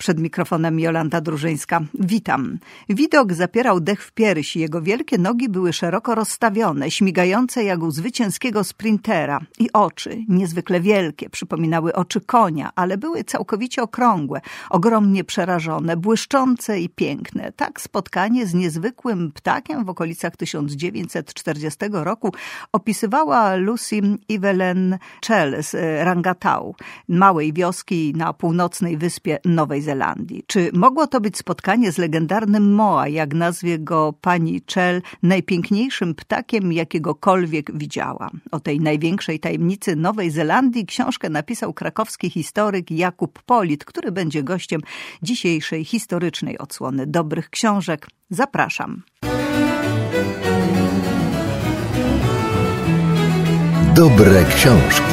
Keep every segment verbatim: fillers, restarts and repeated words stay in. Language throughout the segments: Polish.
Przed mikrofonem Jolanta Drużyńska. Witam. Widok zapierał dech w piersi. Jego wielkie nogi były szeroko rozstawione, śmigające jak u zwycięskiego sprintera. I oczy, niezwykle wielkie, przypominały oczy konia, ale były całkowicie okrągłe, ogromnie przerażone, błyszczące i piękne. Tak spotkanie z niezwykłym ptakiem w okolicach tysiąc dziewięćset czterdziestego roku opisywała Lucy Evelyn Chell z Rangatau, małej wioski na północnej wyspie Nowej Zelandii. Czy mogło to być spotkanie z legendarnym Moa, jak nazwie go pani Chell, najpiękniejszym ptakiem, jakiegokolwiek widziała? O tej największej tajemnicy Nowej Zelandii książkę napisał krakowski historyk Jakub Polit, który będzie gościem dzisiejszej historycznej odsłony Dobrych Książek. Zapraszam. Dobre książki.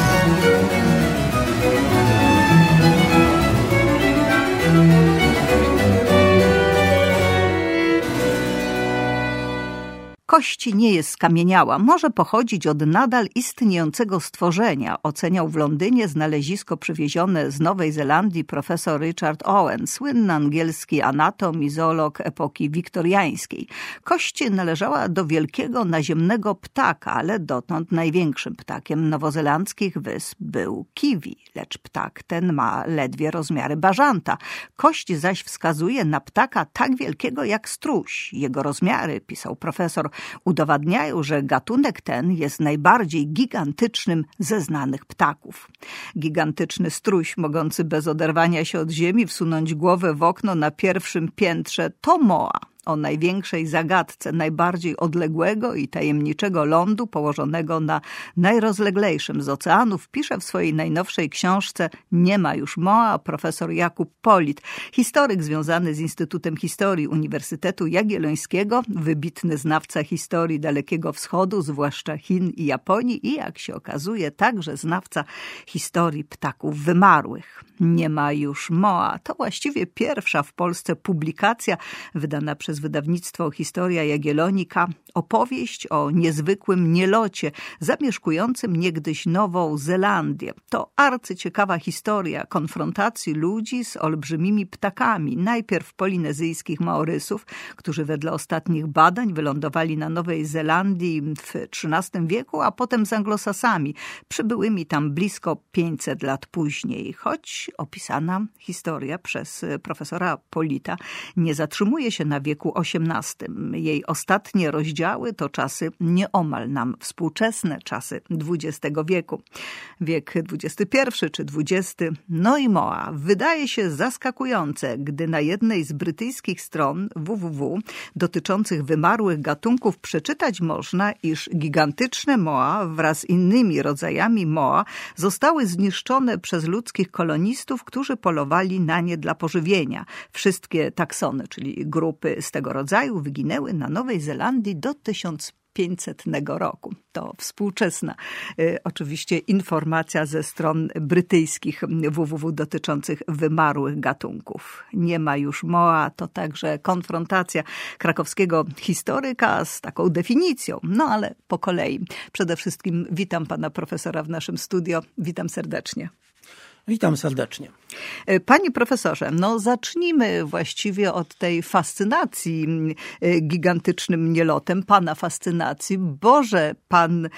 Kości nie jest skamieniała, może pochodzić od nadal istniejącego stworzenia, oceniał w Londynie znalezisko przywiezione z Nowej Zelandii profesor Richard Owen, słynny angielski anatom i zoolog epoki wiktoriańskiej. Kość należała do wielkiego naziemnego ptaka, ale dotąd największym ptakiem nowozelandzkich wysp był kiwi, lecz ptak ten ma ledwie rozmiary bażanta. Kość zaś wskazuje na ptaka tak wielkiego jak struś. Jego rozmiary, pisał profesor, udowadniają, że gatunek ten jest najbardziej gigantycznym ze znanych ptaków. Gigantyczny struś, mogący bez oderwania się od ziemi wsunąć głowę w okno na pierwszym piętrze, to Moa. O największej zagadce najbardziej odległego i tajemniczego lądu położonego na najrozleglejszym z oceanów pisze w swojej najnowszej książce Nie ma już Moa profesor Jakub Polit, historyk związany z Instytutem Historii Uniwersytetu Jagiellońskiego, wybitny znawca historii Dalekiego Wschodu, zwłaszcza Chin i Japonii i, jak się okazuje, także znawca historii ptaków wymarłych. Nie ma już Moa to właściwie pierwsza w Polsce publikacja wydana przez wydawnictwo Historia Jagiellonika, opowieść o niezwykłym nielocie zamieszkującym niegdyś Nową Zelandię. To arcyciekawa historia konfrontacji ludzi z olbrzymimi ptakami. Najpierw polinezyjskich Maorysów, którzy wedle ostatnich badań wylądowali na Nowej Zelandii w trzynastym wieku, a potem z Anglosasami, przybyłymi tam blisko pięćset lat później. Choć opisana historia przez profesora Polita nie zatrzymuje się na wieku osiemnastym. Jej ostatnie rozdziały to czasy nieomal nam współczesne, czasy dwudziestego wieku. Wiek dwudziesty pierwszy czy dwudziesty. No i Moa wydaje się zaskakujące, gdy na jednej z brytyjskich stron www dotyczących wymarłych gatunków przeczytać można, iż gigantyczne Moa wraz z innymi rodzajami Moa zostały zniszczone przez ludzkich kolonistów, którzy polowali na nie dla pożywienia. Wszystkie taksony, czyli grupy z tego rodzaju, wyginęły na Nowej Zelandii do tysiąc pięćsetnego roku. To współczesna y, oczywiście informacja ze stron brytyjskich www dotyczących wymarłych gatunków. Nie ma już Moa to także konfrontacja krakowskiego historyka z taką definicją. No ale po kolei. Przede wszystkim witam pana profesora w naszym studio. Witam serdecznie. Witam serdecznie. Panie profesorze, no zacznijmy właściwie od tej fascynacji gigantycznym nielotem, pana fascynacji, bo że pan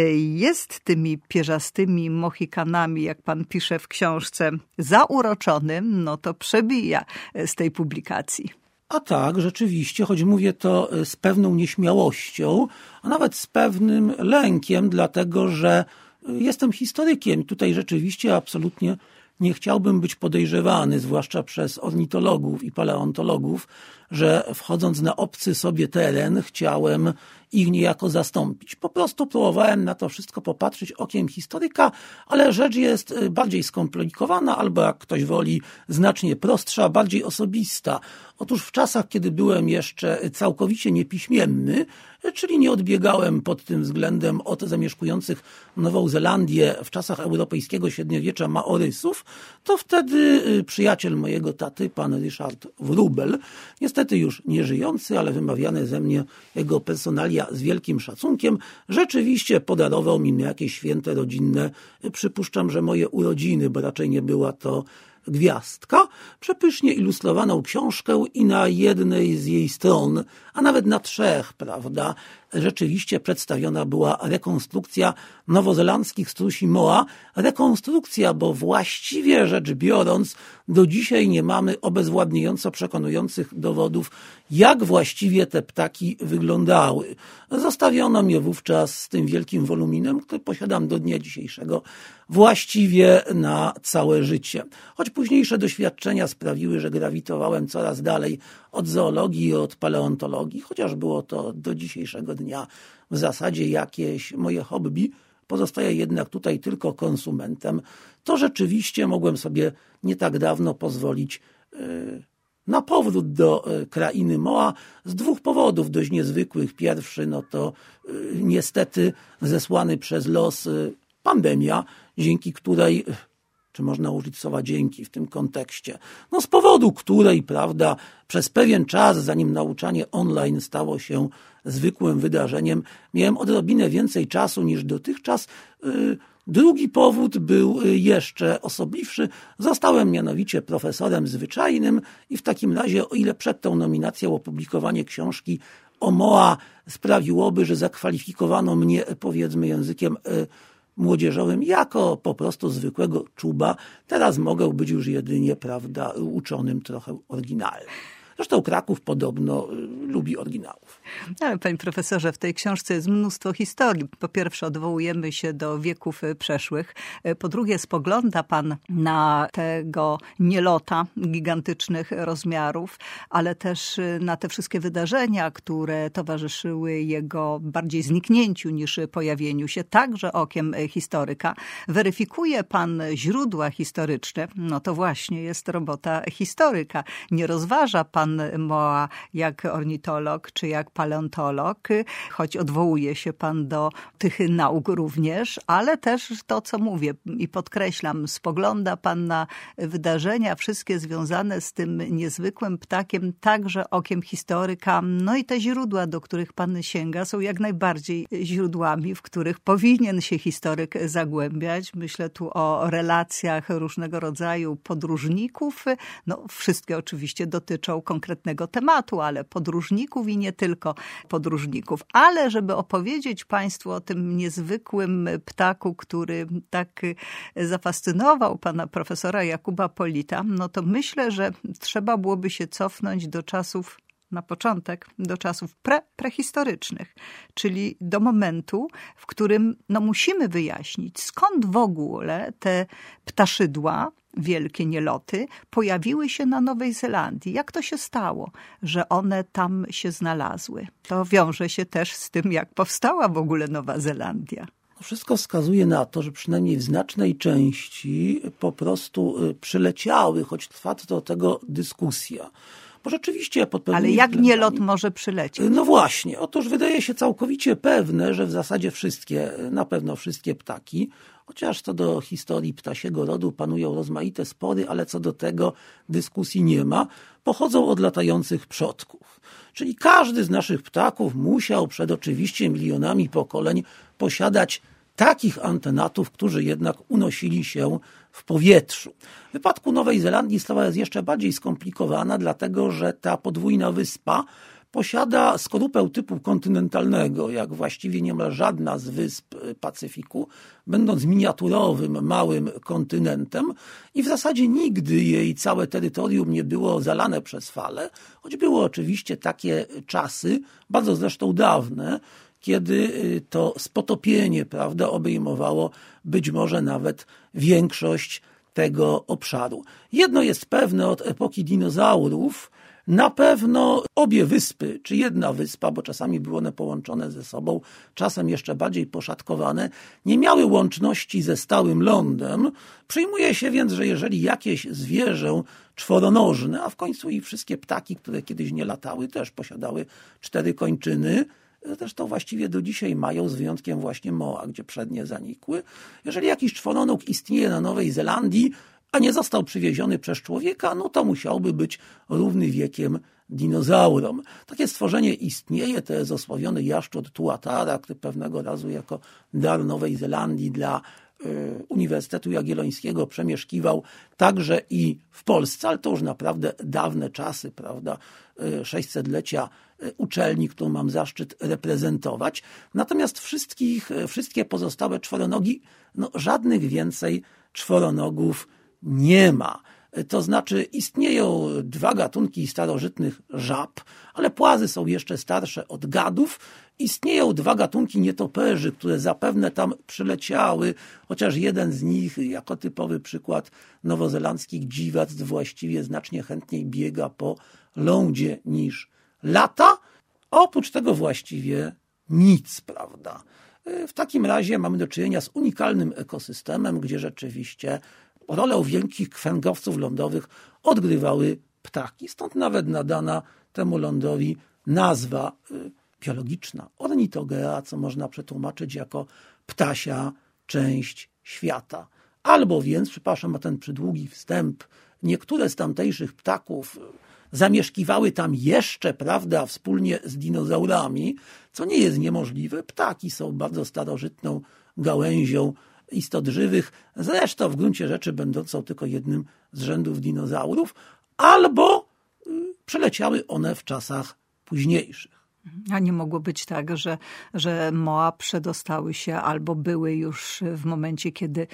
jest tymi pierzastymi Mohikanami, jak pan pisze w książce, zauroczonym, no to przebija z tej publikacji. A tak, rzeczywiście, choć mówię to z pewną nieśmiałością, a nawet z pewnym lękiem, dlatego że jestem historykiem i tutaj rzeczywiście absolutnie nie chciałbym być podejrzewany, zwłaszcza przez ornitologów i paleontologów, że wchodząc na obcy sobie teren chciałem ich niejako zastąpić. Po prostu próbowałem na to wszystko popatrzeć okiem historyka, ale rzecz jest bardziej skomplikowana, albo jak ktoś woli, znacznie prostsza, bardziej osobista. Otóż w czasach, kiedy byłem jeszcze całkowicie niepiśmienny, czyli nie odbiegałem pod tym względem od zamieszkujących Nową Zelandię w czasach europejskiego średniowiecza Maorysów, to wtedy przyjaciel mojego taty, pan Richard Wrubel, niestety już nieżyjący, ale wymawiane ze mnie jego personalia z wielkim szacunkiem, rzeczywiście podarował mi na jakieś święte rodzinne, przypuszczam, że moje urodziny, bo raczej nie była to Gwiazdka, przepysznie ilustrowaną książkę i na jednej z jej stron, a nawet na trzech, prawda, rzeczywiście przedstawiona była rekonstrukcja nowozelandzkich strusi Moa. Rekonstrukcja, bo właściwie rzecz biorąc do dzisiaj nie mamy obezwładniająco przekonujących dowodów, jak właściwie te ptaki wyglądały. Zostawiono mnie wówczas z tym wielkim woluminem, który posiadam do dnia dzisiejszego właściwie na całe życie. Choć późniejsze doświadczenia sprawiły, że grawitowałem coraz dalej od zoologii i od paleontologii, chociaż było to do dzisiejszego dnia w zasadzie jakieś moje hobby, pozostaję jednak tutaj tylko konsumentem, to rzeczywiście mogłem sobie nie tak dawno pozwolić yy, na powrót do yy, krainy Moa z dwóch powodów dość niezwykłych. Pierwszy, no to yy, niestety zesłany przez los yy, pandemia, dzięki której, czy można użyć słowa dzięki w tym kontekście, no z powodu której, prawda, przez pewien czas, zanim nauczanie online stało się zwykłym wydarzeniem, miałem odrobinę więcej czasu niż dotychczas. Drugi powód był jeszcze osobliwszy. Zostałem mianowicie profesorem zwyczajnym i w takim razie, o ile przed tą nominacją opublikowanie książki o Moa sprawiłoby, że zakwalifikowano mnie, powiedzmy językiem młodzieżowym, jako po prostu zwykłego czuba, teraz mogę być już jedynie, prawda, uczonym trochę oryginalnym. Zresztą Kraków podobno lubi oryginałów. Ale panie profesorze, w tej książce jest mnóstwo historii. Po pierwsze odwołujemy się do wieków przeszłych. Po drugie spogląda pan na tego nielota gigantycznych rozmiarów, ale też na te wszystkie wydarzenia, które towarzyszyły jego bardziej zniknięciu niż pojawieniu się, także okiem historyka. Weryfikuje pan źródła historyczne. No to właśnie jest robota historyka. Nie rozważa pan Moa jak ornitolog czy jak paleontolog, choć odwołuje się pan do tych nauk również, ale też to, co mówię i podkreślam, spogląda pan na wydarzenia wszystkie związane z tym niezwykłym ptakiem także okiem historyka. No i te źródła, do których pan sięga, są jak najbardziej źródłami, w których powinien się historyk zagłębiać. Myślę tu o relacjach różnego rodzaju podróżników. No, wszystkie oczywiście dotyczą konkretnego tematu, ale podróżników i nie tylko podróżników. Ale żeby opowiedzieć państwu o tym niezwykłym ptaku, który tak zafascynował pana profesora Jakuba Polita, no to myślę, że trzeba byłoby się cofnąć do czasów, na początek, do czasów pre, prehistorycznych, czyli do momentu, w którym no, musimy wyjaśnić, skąd w ogóle te ptaszydła, wielkie nieloty, pojawiły się na Nowej Zelandii. Jak to się stało, że one tam się znalazły? To wiąże się też z tym, jak powstała w ogóle Nowa Zelandia. Wszystko wskazuje na to, że przynajmniej w znacznej części po prostu przyleciały, choć trwa do tego dyskusja. Bo rzeczywiście pod pewnymi Ale jak względami... nielot może przylecieć? No właśnie, otóż wydaje się całkowicie pewne, że w zasadzie wszystkie, na pewno wszystkie ptaki, chociaż co do historii ptasiego rodu panują rozmaite spory, ale co do tego dyskusji nie ma, pochodzą od latających przodków. Czyli każdy z naszych ptaków musiał przed oczywiście milionami pokoleń posiadać takich antenatów, którzy jednak unosili się w powietrzu. W wypadku Nowej Zelandii sprawa jest jeszcze bardziej skomplikowana, dlatego że ta podwójna wyspa posiada skorupę typu kontynentalnego, jak właściwie niemal żadna z wysp Pacyfiku, będąc miniaturowym, małym kontynentem i w zasadzie nigdy jej całe terytorium nie było zalane przez fale, choć były oczywiście takie czasy, bardzo zresztą dawne, kiedy to spotopienie, prawda, obejmowało być może nawet większość tego obszaru. Jedno jest pewne od epoki dinozaurów, na pewno obie wyspy, czy jedna wyspa, bo czasami były one połączone ze sobą, czasem jeszcze bardziej poszatkowane, nie miały łączności ze stałym lądem. Przyjmuje się więc, że jeżeli jakieś zwierzę czworonożne, a w końcu i wszystkie ptaki, które kiedyś nie latały, też posiadały cztery kończyny, zresztą właściwie do dzisiaj mają, z wyjątkiem właśnie Moa, gdzie przednie zanikły. Jeżeli jakiś czworonóg istnieje na Nowej Zelandii, a nie został przywieziony przez człowieka, no to musiałby być równy wiekiem dinozaurom. Takie stworzenie istnieje, to jest osławiony jaszczur tuatara, który pewnego razu jako dar Nowej Zelandii dla Uniwersytetu Jagiellońskiego przemieszkiwał także i w Polsce, ale to już naprawdę dawne czasy, prawda, sześćsetlecia uczelni, którą mam zaszczyt reprezentować. Natomiast wszystkich, wszystkie pozostałe czworonogi, no żadnych więcej czworonogów nie ma. To znaczy istnieją dwa gatunki starożytnych żab, ale płazy są jeszcze starsze od gadów. Istnieją dwa gatunki nietoperzy, które zapewne tam przyleciały, chociaż jeden z nich, jako typowy przykład nowozelandzkich dziwac, właściwie znacznie chętniej biega po lądzie niż lata. A oprócz tego właściwie nic, prawda? W takim razie mamy do czynienia z unikalnym ekosystemem, gdzie rzeczywiście rolę wielkich kręgowców lądowych odgrywały ptaki. Stąd nawet nadana temu lądowi nazwa biologiczna ornitogea, co można przetłumaczyć jako ptasia część świata. Albo więc, przepraszam na ten przydługi wstęp, niektóre z tamtejszych ptaków zamieszkiwały tam jeszcze, prawda, wspólnie z dinozaurami, co nie jest niemożliwe. Ptaki są bardzo starożytną gałęzią istot żywych, zresztą w gruncie rzeczy będącą tylko jednym z rzędów dinozaurów, albo przeleciały one w czasach późniejszych. A nie mogło być tak, że, że Moa przedostały się albo były już w momencie, kiedy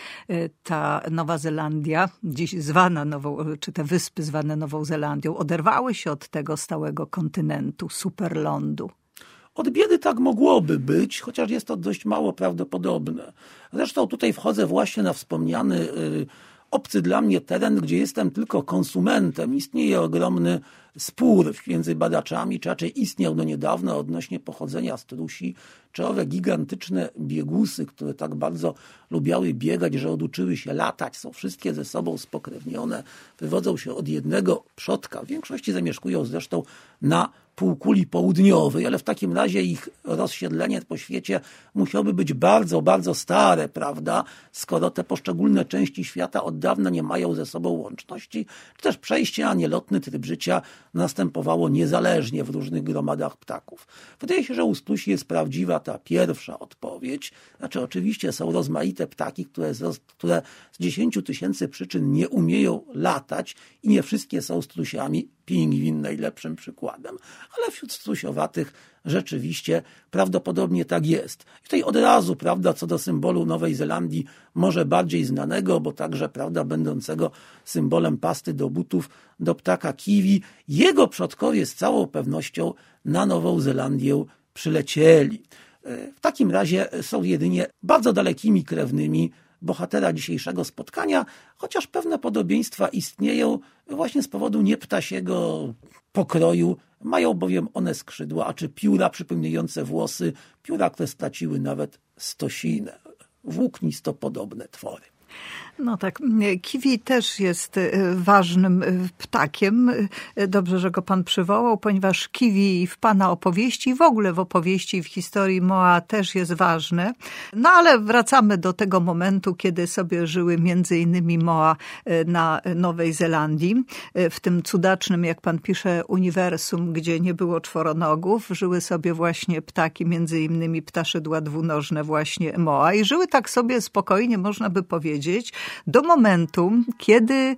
ta Nowa Zelandia, dziś zwana Nową, czy te wyspy zwane Nową Zelandią, oderwały się od tego stałego kontynentu, superlądu. Od biedy tak mogłoby być, chociaż jest to dość mało prawdopodobne. Zresztą tutaj wchodzę właśnie na wspomniany y, obcy dla mnie teren, gdzie jestem tylko konsumentem. Istnieje ogromny spór między badaczami, czy raczej istniał do niedawna odnośnie pochodzenia strusi, czy owe gigantyczne biegusy, które tak bardzo lubiały biegać, że oduczyły się latać, są wszystkie ze sobą spokrewnione, wywodzą się od jednego przodka. W większości zamieszkują zresztą na półkuli południowej, ale w takim razie ich rozsiedlenie po świecie musiałoby być bardzo, bardzo stare, prawda? Skoro te poszczególne części świata od dawna nie mają ze sobą łączności, czy też przejście na nielotny tryb życia następowało niezależnie w różnych gromadach ptaków. Wydaje się, że u strusi jest prawdziwa ta pierwsza odpowiedź. Znaczy oczywiście są rozmaite ptaki, które z, które z dziesięciu tysięcy przyczyn nie umieją latać i nie wszystkie są strusiami. Pingwin najlepszym przykładem, ale wśród strusiowatych rzeczywiście prawdopodobnie tak jest. I tutaj od razu, prawda, co do symbolu Nowej Zelandii, może bardziej znanego, bo także, prawda, będącego symbolem pasty do butów, do ptaka kiwi, jego przodkowie z całą pewnością na Nową Zelandię przylecieli. W takim razie są jedynie bardzo dalekimi krewnymi bohatera dzisiejszego spotkania, chociaż pewne podobieństwa istnieją właśnie z powodu nieptasiego pokroju. Mają bowiem one skrzydła, a czy pióra przypominające włosy, pióra, które straciły nawet stosinę. Włóknistopodobne twory. No tak, kiwi też jest ważnym ptakiem. Dobrze, że go pan przywołał, ponieważ kiwi w pana opowieści i w ogóle w opowieści w historii Moa też jest ważne. No ale wracamy do tego momentu, kiedy sobie żyły między innymi Moa na Nowej Zelandii. W tym cudacznym, jak pan pisze, uniwersum, gdzie nie było czworonogów, żyły sobie właśnie ptaki, między innymi ptaszydła dwunożne właśnie Moa i żyły tak sobie spokojnie, można by powiedzieć, do momentu, kiedy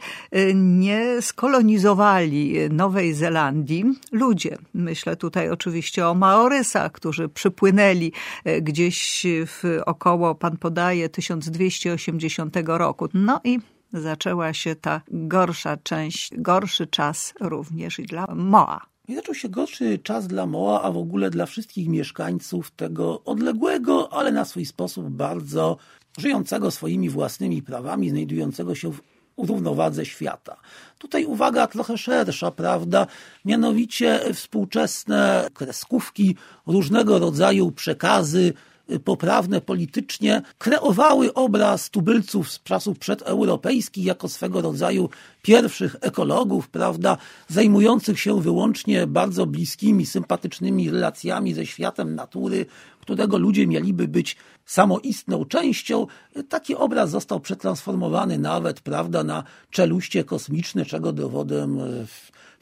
nie skolonizowali Nowej Zelandii ludzie. Myślę tutaj oczywiście o Maorysach, którzy przypłynęli gdzieś w około, pan podaje, tysiąc dwieście osiemdziesiątego roku. No i zaczęła się ta gorsza część, gorszy czas również i dla Moa. I zaczął się gorszy czas dla Moa, a w ogóle dla wszystkich mieszkańców tego odległego, ale na swój sposób bardzo żyjącego swoimi własnymi prawami, znajdującego się w równowadze świata. Tutaj uwaga trochę szersza, prawda? Mianowicie współczesne kreskówki, różnego rodzaju przekazy poprawne politycznie kreowały obraz tubylców z czasów przedeuropejskich jako swego rodzaju pierwszych ekologów, prawda, zajmujących się wyłącznie bardzo bliskimi, sympatycznymi relacjami ze światem natury, którego ludzie mieliby być samoistną częścią. Taki obraz został przetransformowany nawet, prawda, na czeluście kosmiczne, czego dowodem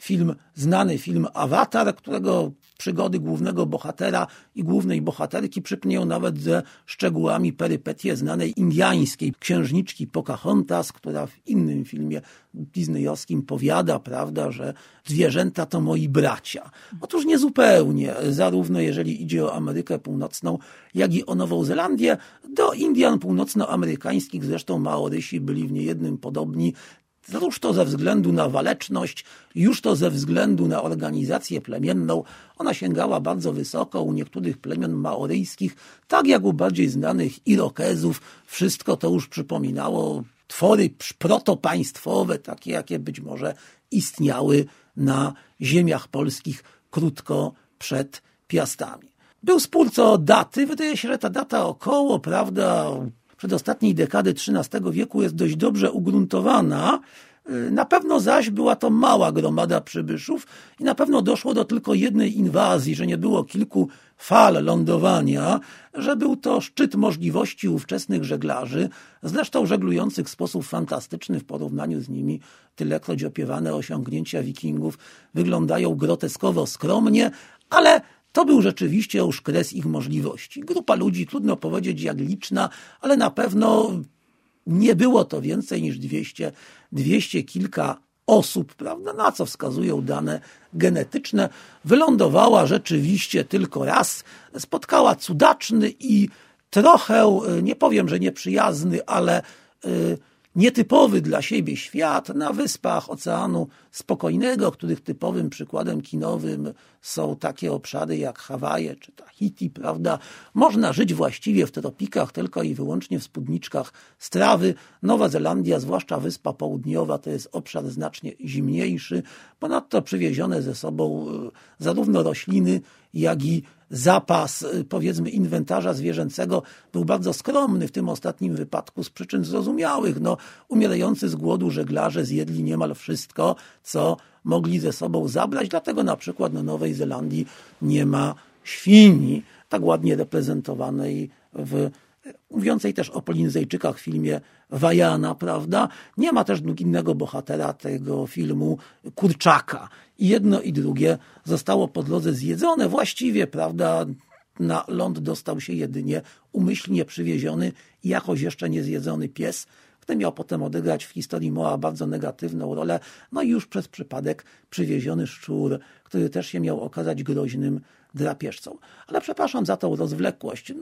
film, znany film Awatar, którego przygody głównego bohatera i głównej bohaterki przypnią nawet ze szczegółami perypetie znanej indiańskiej księżniczki Pocahontas, która w innym filmie disneyowskim powiada, prawda, że zwierzęta to moi bracia. Otóż niezupełnie, zarówno jeżeli idzie o Amerykę Północną, jak i o Nową Zelandię. Do Indian północnoamerykańskich zresztą Maorysi byli w niejednym podobni. Już to ze względu na waleczność, już to ze względu na organizację plemienną. Ona sięgała bardzo wysoko u niektórych plemion maoryjskich, tak jak u bardziej znanych Irokezów. Wszystko to już przypominało twory protopaństwowe, takie jakie być może istniały na ziemiach polskich krótko przed Piastami. Był spór co daty. Wydaje się, że ta data około, prawda, przedostatniej dekady trzynastego wieku jest dość dobrze ugruntowana. Na pewno zaś była to mała gromada przybyszów i na pewno doszło do tylko jednej inwazji, że nie było kilku fal lądowania, że był to szczyt możliwości ówczesnych żeglarzy, zresztą żeglujących w sposób fantastyczny w porównaniu z nimi. Tylekroć opiewane osiągnięcia wikingów wyglądają groteskowo skromnie, ale to był rzeczywiście już kres ich możliwości. Grupa ludzi, trudno powiedzieć jak liczna, ale na pewno nie było to więcej niż dwieście, dwieście kilka osób, prawda, na co wskazują dane genetyczne. Wylądowała rzeczywiście tylko raz, spotkała cudaczny i trochę, nie powiem, że nieprzyjazny, ale yy, nietypowy dla siebie świat na wyspach Oceanu Spokojnego, których typowym przykładem kinowym są takie obszary jak Hawaje czy Tahiti, prawda? Można żyć właściwie w tropikach tylko i wyłącznie w spódniczkach z trawy. Nowa Zelandia, zwłaszcza Wyspa Południowa, to jest obszar znacznie zimniejszy. Ponadto przywiezione ze sobą zarówno rośliny, jak i zapas, powiedzmy, inwentarza zwierzęcego był bardzo skromny w tym ostatnim wypadku z przyczyn zrozumiałych. No, umierający z głodu żeglarze zjedli niemal wszystko, co mogli ze sobą zabrać, dlatego na przykład na Nowej Zelandii nie ma świni, tak ładnie reprezentowanej w mówiącej też o Polinezyjczykach w filmie Wajana, prawda? Nie ma też innego bohatera tego filmu, kurczaka. I jedno i drugie zostało po drodze zjedzone. Właściwie, prawda, na ląd dostał się jedynie umyślnie przywieziony i jakoś jeszcze nie zjedzony pies, który miał potem odegrać w historii Moa bardzo negatywną rolę. No i już przez przypadek przywieziony szczur, który też się miał okazać groźnym drapieżcą. Ale przepraszam za tą rozwlekłość.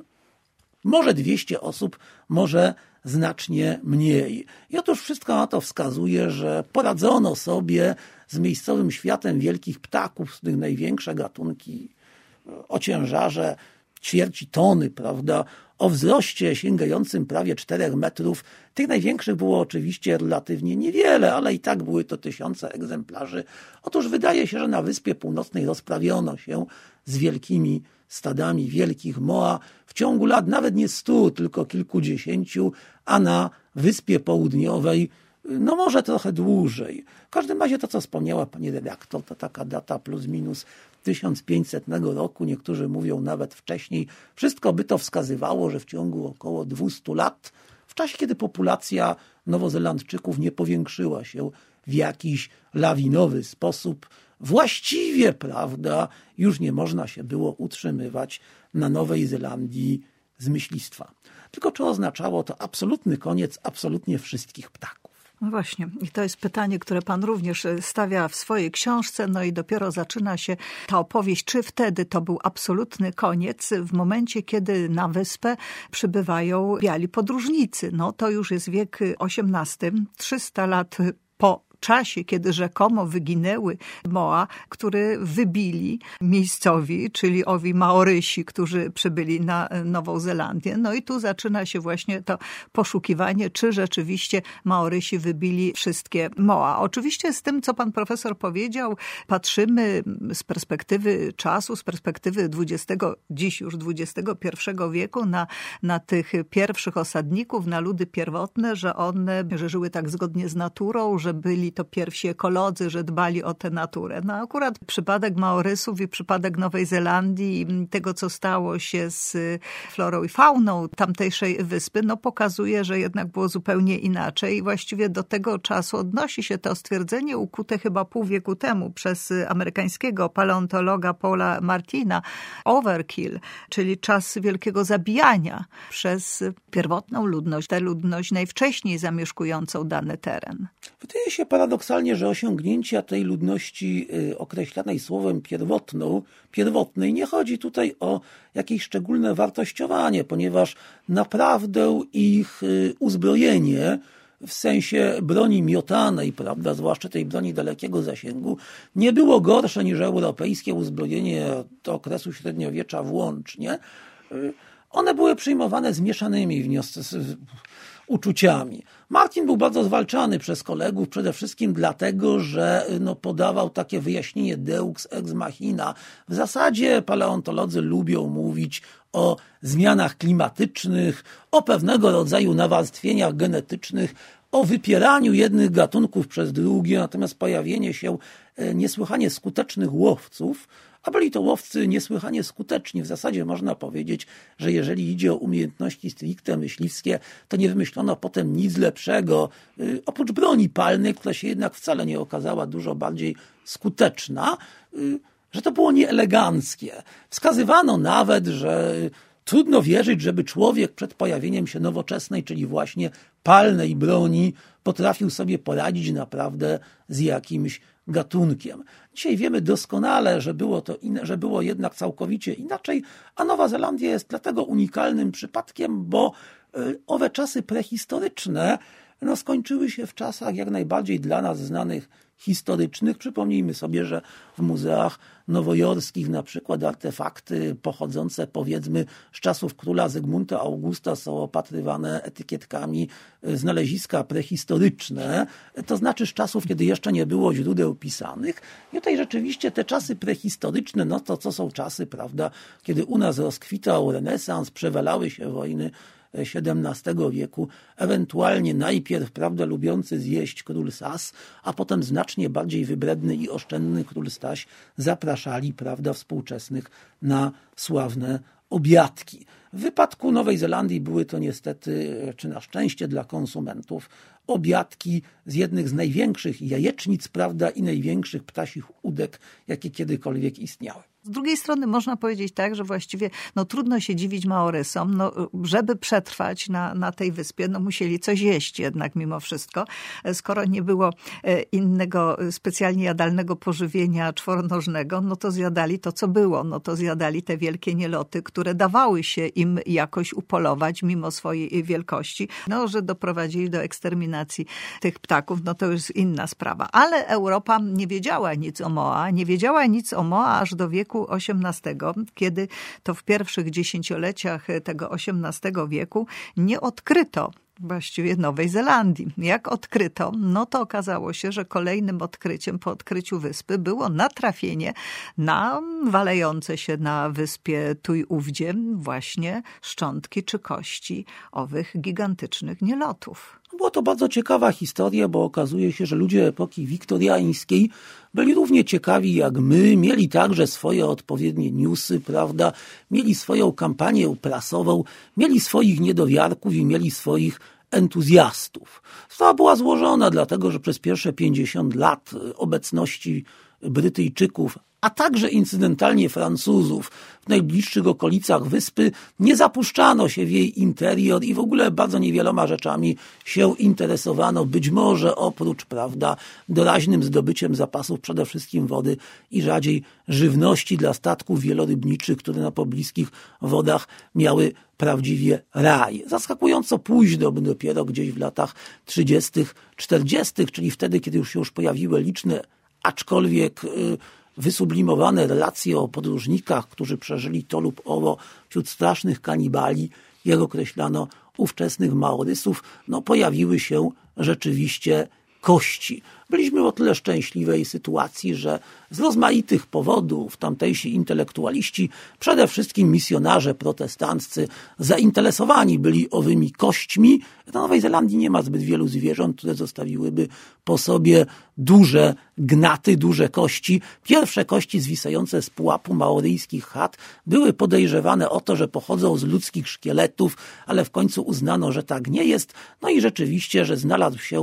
Może dwieście osób, może znacznie mniej. I otóż wszystko na to wskazuje, że poradzono sobie z miejscowym światem wielkich ptaków, z których największe gatunki o ciężarze ćwierci tony, prawda, o wzroście sięgającym prawie czterech metrów. Tych największych było oczywiście relatywnie niewiele, ale i tak były to tysiące egzemplarzy. Otóż wydaje się, że na Wyspie Północnej rozprawiono się z wielkimi stadami wielkich moa w ciągu lat nawet nie stu, tylko kilkudziesięciu, a na Wyspie Południowej no może trochę dłużej. W każdym razie to, co wspomniała pani redaktor, to taka data plus minus tysiąc pięćsetnego roku, niektórzy mówią nawet wcześniej. Wszystko by to wskazywało, że w ciągu około dwustu lat, w czasie kiedy populacja Nowozelandczyków nie powiększyła się w jakiś lawinowy sposób, właściwie, prawda, już nie można się było utrzymywać na Nowej Zelandii z myślistwa. Tylko czy oznaczało to absolutny koniec absolutnie wszystkich ptaków? No właśnie, i to jest pytanie, które pan również stawia w swojej książce, no i dopiero zaczyna się ta opowieść, czy wtedy to był absolutny koniec, w momencie, kiedy na wyspę przybywają biali podróżnicy. No to już jest wiek osiemnasty, trzysta lat po czasie, kiedy rzekomo wyginęły moa, które wybili miejscowi, czyli owi Maorysi, którzy przybyli na Nową Zelandię. No i tu zaczyna się właśnie to poszukiwanie, czy rzeczywiście Maorysi wybili wszystkie moa. Oczywiście z tym, co pan profesor powiedział, patrzymy z perspektywy czasu, z perspektywy dwudziestego, dziś już dwudziestego pierwszego wieku na, na tych pierwszych osadników, na ludy pierwotne, że one że żyły tak zgodnie z naturą, że byli byli to pierwsi ekolodzy, że dbali o tę naturę. No akurat przypadek Maorysów i przypadek Nowej Zelandii i tego, co stało się z florą i fauną tamtejszej wyspy, no pokazuje, że jednak było zupełnie inaczej. I właściwie do tego czasu odnosi się to stwierdzenie ukute chyba pół wieku temu przez amerykańskiego paleontologa Paula Martina, overkill, czyli czas wielkiego zabijania przez pierwotną ludność, tę ludność najwcześniej zamieszkującą dany teren. Wydaje się paradoksalnie, że osiągnięcia tej ludności określanej słowem pierwotną, pierwotnej nie chodzi tutaj o jakieś szczególne wartościowanie, ponieważ naprawdę ich uzbrojenie w sensie broni miotanej, prawda, zwłaszcza tej broni dalekiego zasięgu, nie było gorsze niż europejskie uzbrojenie do okresu średniowiecza włącznie. One były przyjmowane z mieszanymi wnios- uczuciami. Martin był bardzo zwalczany przez kolegów, przede wszystkim dlatego, że no, podawał takie wyjaśnienie deux ex machina. W zasadzie paleontolodzy lubią mówić o zmianach klimatycznych, o pewnego rodzaju nawarstwieniach genetycznych, o wypieraniu jednych gatunków przez drugie, natomiast pojawienie się niesłychanie skutecznych łowców, a byli to łowcy niesłychanie skuteczni. W zasadzie można powiedzieć, że jeżeli idzie o umiejętności stricte myśliwskie, to nie wymyślono potem nic lepszego, yy, oprócz broni palnej, która się jednak wcale nie okazała dużo bardziej skuteczna, yy, że to było nieeleganckie. Wskazywano nawet, że trudno wierzyć, żeby człowiek przed pojawieniem się nowoczesnej, czyli właśnie palnej broni, potrafił sobie poradzić naprawdę z jakimś gatunkiem. Dzisiaj wiemy doskonale, że było to in, że było jednak całkowicie inaczej, a Nowa Zelandia jest dlatego unikalnym przypadkiem, bo y, owe czasy prehistoryczne no, skończyły się w czasach jak najbardziej dla nas znanych historycznych. Przypomnijmy sobie, że w muzeach nowojorskich na przykład artefakty pochodzące powiedzmy z czasów króla Zygmunta Augusta są opatrywane etykietkami znaleziska prehistoryczne, to znaczy z czasów, kiedy jeszcze nie było źródeł pisanych. I tutaj rzeczywiście te czasy prehistoryczne, no to co są czasy, prawda, kiedy u nas rozkwitał renesans, przewalały się wojny siedemnastego wieku, ewentualnie najpierw, prawda, lubiący zjeść król Sas, a potem znacznie bardziej wybredny i oszczędny król Staś zapraszali, prawda, współczesnych na sławne obiadki. W wypadku Nowej Zelandii były to niestety, czy na szczęście dla konsumentów, obiadki z jednych z największych jajecznic, prawda, i największych ptasich udek, jakie kiedykolwiek istniały. Z drugiej strony można powiedzieć tak, że właściwie no, trudno się dziwić Maorysom. No, żeby przetrwać na, na tej wyspie, no, musieli coś jeść jednak mimo wszystko. Skoro nie było innego specjalnie jadalnego pożywienia czworonożnego, no to zjadali to, co było. No to zjadali te wielkie nieloty, które dawały się im jakoś upolować mimo swojej wielkości. No, że doprowadzili do eksterminacji tych ptaków, no to już inna sprawa. Ale Europa nie wiedziała nic o Moa, nie wiedziała nic o Moa aż do wieku osiemnastego, kiedy to w pierwszych dziesięcioleciach tego osiemnastego wieku nie odkryto właściwie Nowej Zelandii. Jak odkryto, no to okazało się, że kolejnym odkryciem po odkryciu wyspy było natrafienie na walejące się na wyspie tu i ówdzie właśnie szczątki czy kości owych gigantycznych nielotów. Była to bardzo ciekawa historia, bo okazuje się, że ludzie epoki wiktoriańskiej byli równie ciekawi jak my, mieli także swoje odpowiednie newsy, prawda, mieli swoją kampanię prasową, mieli swoich niedowiarków i mieli swoich entuzjastów. Sprawa była złożona, dlatego że przez pierwsze pięćdziesiąt lat obecności Brytyjczyków, a także incydentalnie Francuzów w najbliższych okolicach wyspy nie zapuszczano się w jej interior i w ogóle bardzo niewieloma rzeczami się interesowano, być może oprócz, prawda, doraźnym zdobyciem zapasów przede wszystkim wody i rzadziej żywności dla statków wielorybniczych, które na pobliskich wodach miały prawdziwie raj. Zaskakująco późno, dopiero gdzieś w latach trzydziestych, czterdziestych, czyli wtedy, kiedy już się już pojawiły liczne, aczkolwiek yy, wysublimowane relacje o podróżnikach, którzy przeżyli to lub owo wśród strasznych kanibali, jak określano ówczesnych Maorysów, no pojawiły się rzeczywiście kości. Byliśmy o tyle szczęśliwej sytuacji, że z rozmaitych powodów tamtejsi intelektualiści, przede wszystkim misjonarze protestanccy, zainteresowani byli owymi kośćmi. Na Nowej Zelandii nie ma zbyt wielu zwierząt, które zostawiłyby po sobie duże gnaty, duże kości. Pierwsze kości zwisające z pułapu maoryjskich chat były podejrzewane o to, że pochodzą z ludzkich szkieletów, ale w końcu uznano, że tak nie jest. No i rzeczywiście, że znalazł się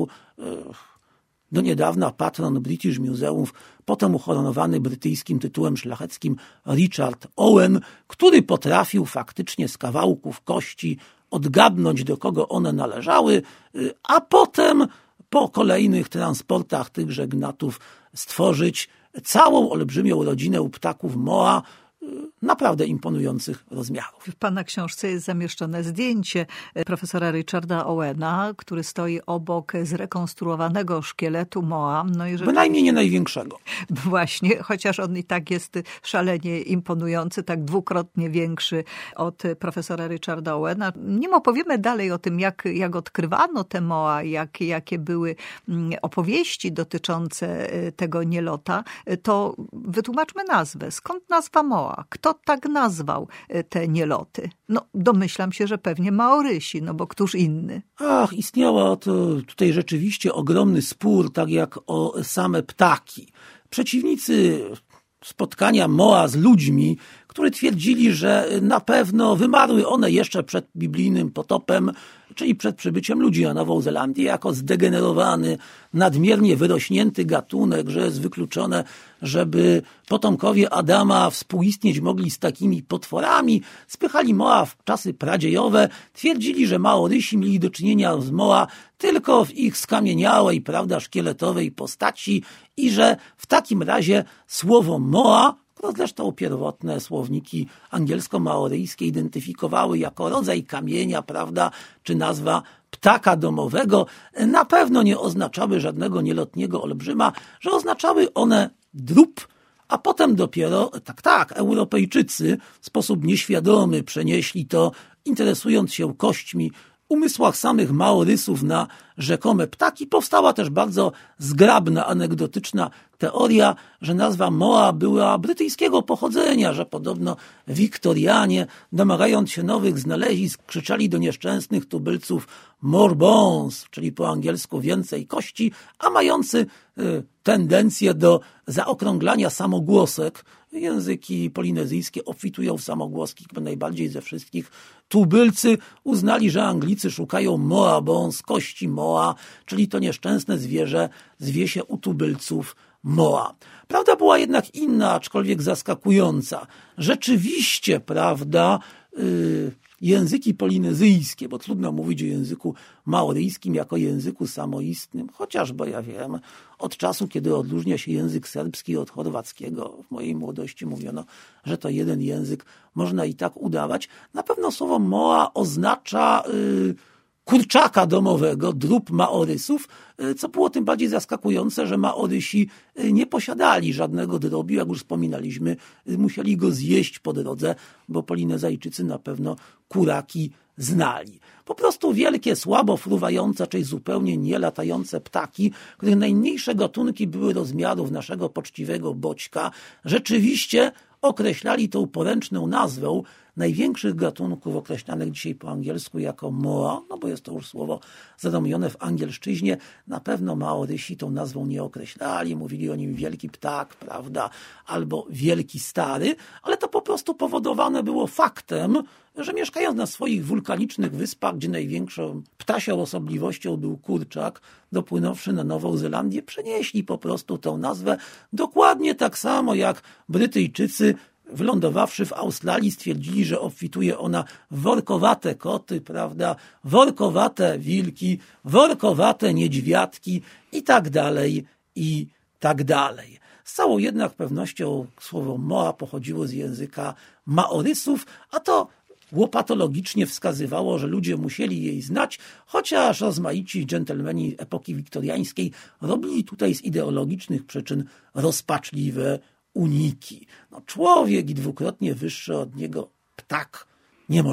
do niedawna patron British Museum, potem uhonorowany brytyjskim tytułem szlacheckim Richard Owen, który potrafił faktycznie z kawałków kości odgadnąć, do kogo one należały, a potem po kolejnych transportach tychże gnatów stworzyć całą olbrzymią rodzinę ptaków moa, naprawdę imponujących rozmiarów. W pana książce jest zamieszczone zdjęcie profesora Richarda Owena, który stoi obok zrekonstruowanego szkieletu moa. No i bynajmniej nie największego. Właśnie, chociaż on i tak jest szalenie imponujący, tak dwukrotnie większy od profesora Richarda Owena. Nim opowiemy dalej o tym, jak, jak odkrywano te moa, jak, jakie były opowieści dotyczące tego nielota, to wytłumaczmy nazwę. Skąd nazwa moa? Kto tak nazwał te nieloty? No, domyślam się, że pewnie Maorysi, no bo któż inny? Ach, istniała to tutaj rzeczywiście ogromny spór, tak jak o same ptaki. Przeciwnicy spotkania moa z ludźmi, którzy twierdzili, że na pewno wymarły one jeszcze przed biblijnym potopem, czyli przed przybyciem ludzi na Nową Zelandię, jako zdegenerowany, nadmiernie wyrośnięty gatunek, że jest wykluczone, żeby potomkowie Adama współistnieć mogli z takimi potworami. Spychali moa w czasy pradziejowe, twierdzili, że Maorysi mieli do czynienia z moa tylko w ich skamieniałej, prawda, szkieletowej postaci i że w takim razie słowo moa, które zresztą pierwotne słowniki angielsko-maoryjskie identyfikowały jako rodzaj kamienia, prawda, czy nazwa ptaka domowego, na pewno nie oznaczały żadnego nielotniego olbrzyma, że oznaczały one drób, a potem dopiero, tak, tak, Europejczycy w sposób nieświadomy przenieśli to, interesując się kośćmi, umysłach samych Maorysów na rzekome ptaki. Powstała też bardzo zgrabna, anegdotyczna teoria, że nazwa moa była brytyjskiego pochodzenia, że podobno Wiktorianie, domagając się nowych znalezisk, krzyczeli do nieszczęsnych tubylców more bones, czyli po angielsku więcej kości, a mający y, tendencję do zaokrąglania samogłosek. Języki polinezyjskie obfitują w samogłoski najbardziej ze wszystkich. Tubylcy uznali, że Anglicy szukają moa bones, kości moa, czyli to nieszczęsne zwierzę zwie się u tubylców moa. Prawda była jednak inna, aczkolwiek zaskakująca. Rzeczywiście, prawda, yy, języki polinezyjskie, bo trudno mówić o języku maoryjskim jako języku samoistnym, chociaż, bo ja wiem, od czasu, kiedy odróżnia się język serbski od chorwackiego, w mojej młodości mówiono, że to jeden język, można i tak udawać. Na pewno słowo moa oznacza yy, kurczaka domowego, drób Maorysów, co było tym bardziej zaskakujące, że Maorysi nie posiadali żadnego drobiu, jak już wspominaliśmy, musieli go zjeść po drodze, bo Polinezajczycy na pewno kuraki znali. Po prostu wielkie, słabo fruwające, czyli zupełnie nie latające ptaki, których najmniejsze gatunki były rozmiarów naszego poczciwego boćka, rzeczywiście określali tą poręczną nazwę największych gatunków określanych dzisiaj po angielsku jako moa, no bo jest to już słowo zadomione w angielszczyźnie. Na pewno Maorysi tą nazwą nie określali, mówili o nim wielki ptak, prawda, albo wielki stary, ale to po prostu powodowane było faktem, że mieszkając na swoich wulkanicznych wyspach, gdzie największą ptasią osobliwością był kurczak, dopłynąwszy na Nową Zelandię, przenieśli po prostu tą nazwę dokładnie tak samo jak Brytyjczycy, wylądowawszy w Australii, stwierdzili, że obfituje ona w workowate koty, prawda, workowate wilki, workowate niedźwiadki i tak dalej, i tak dalej. Z całą jednak pewnością słowo moa pochodziło z języka Maorysów, a to łopatologicznie wskazywało, że ludzie musieli jej znać, chociaż rozmaici dżentelmeni epoki wiktoriańskiej robili tutaj z ideologicznych przyczyn rozpaczliwe uniki. No, człowiek i dwukrotnie wyższy od niego ptak niemożliwe.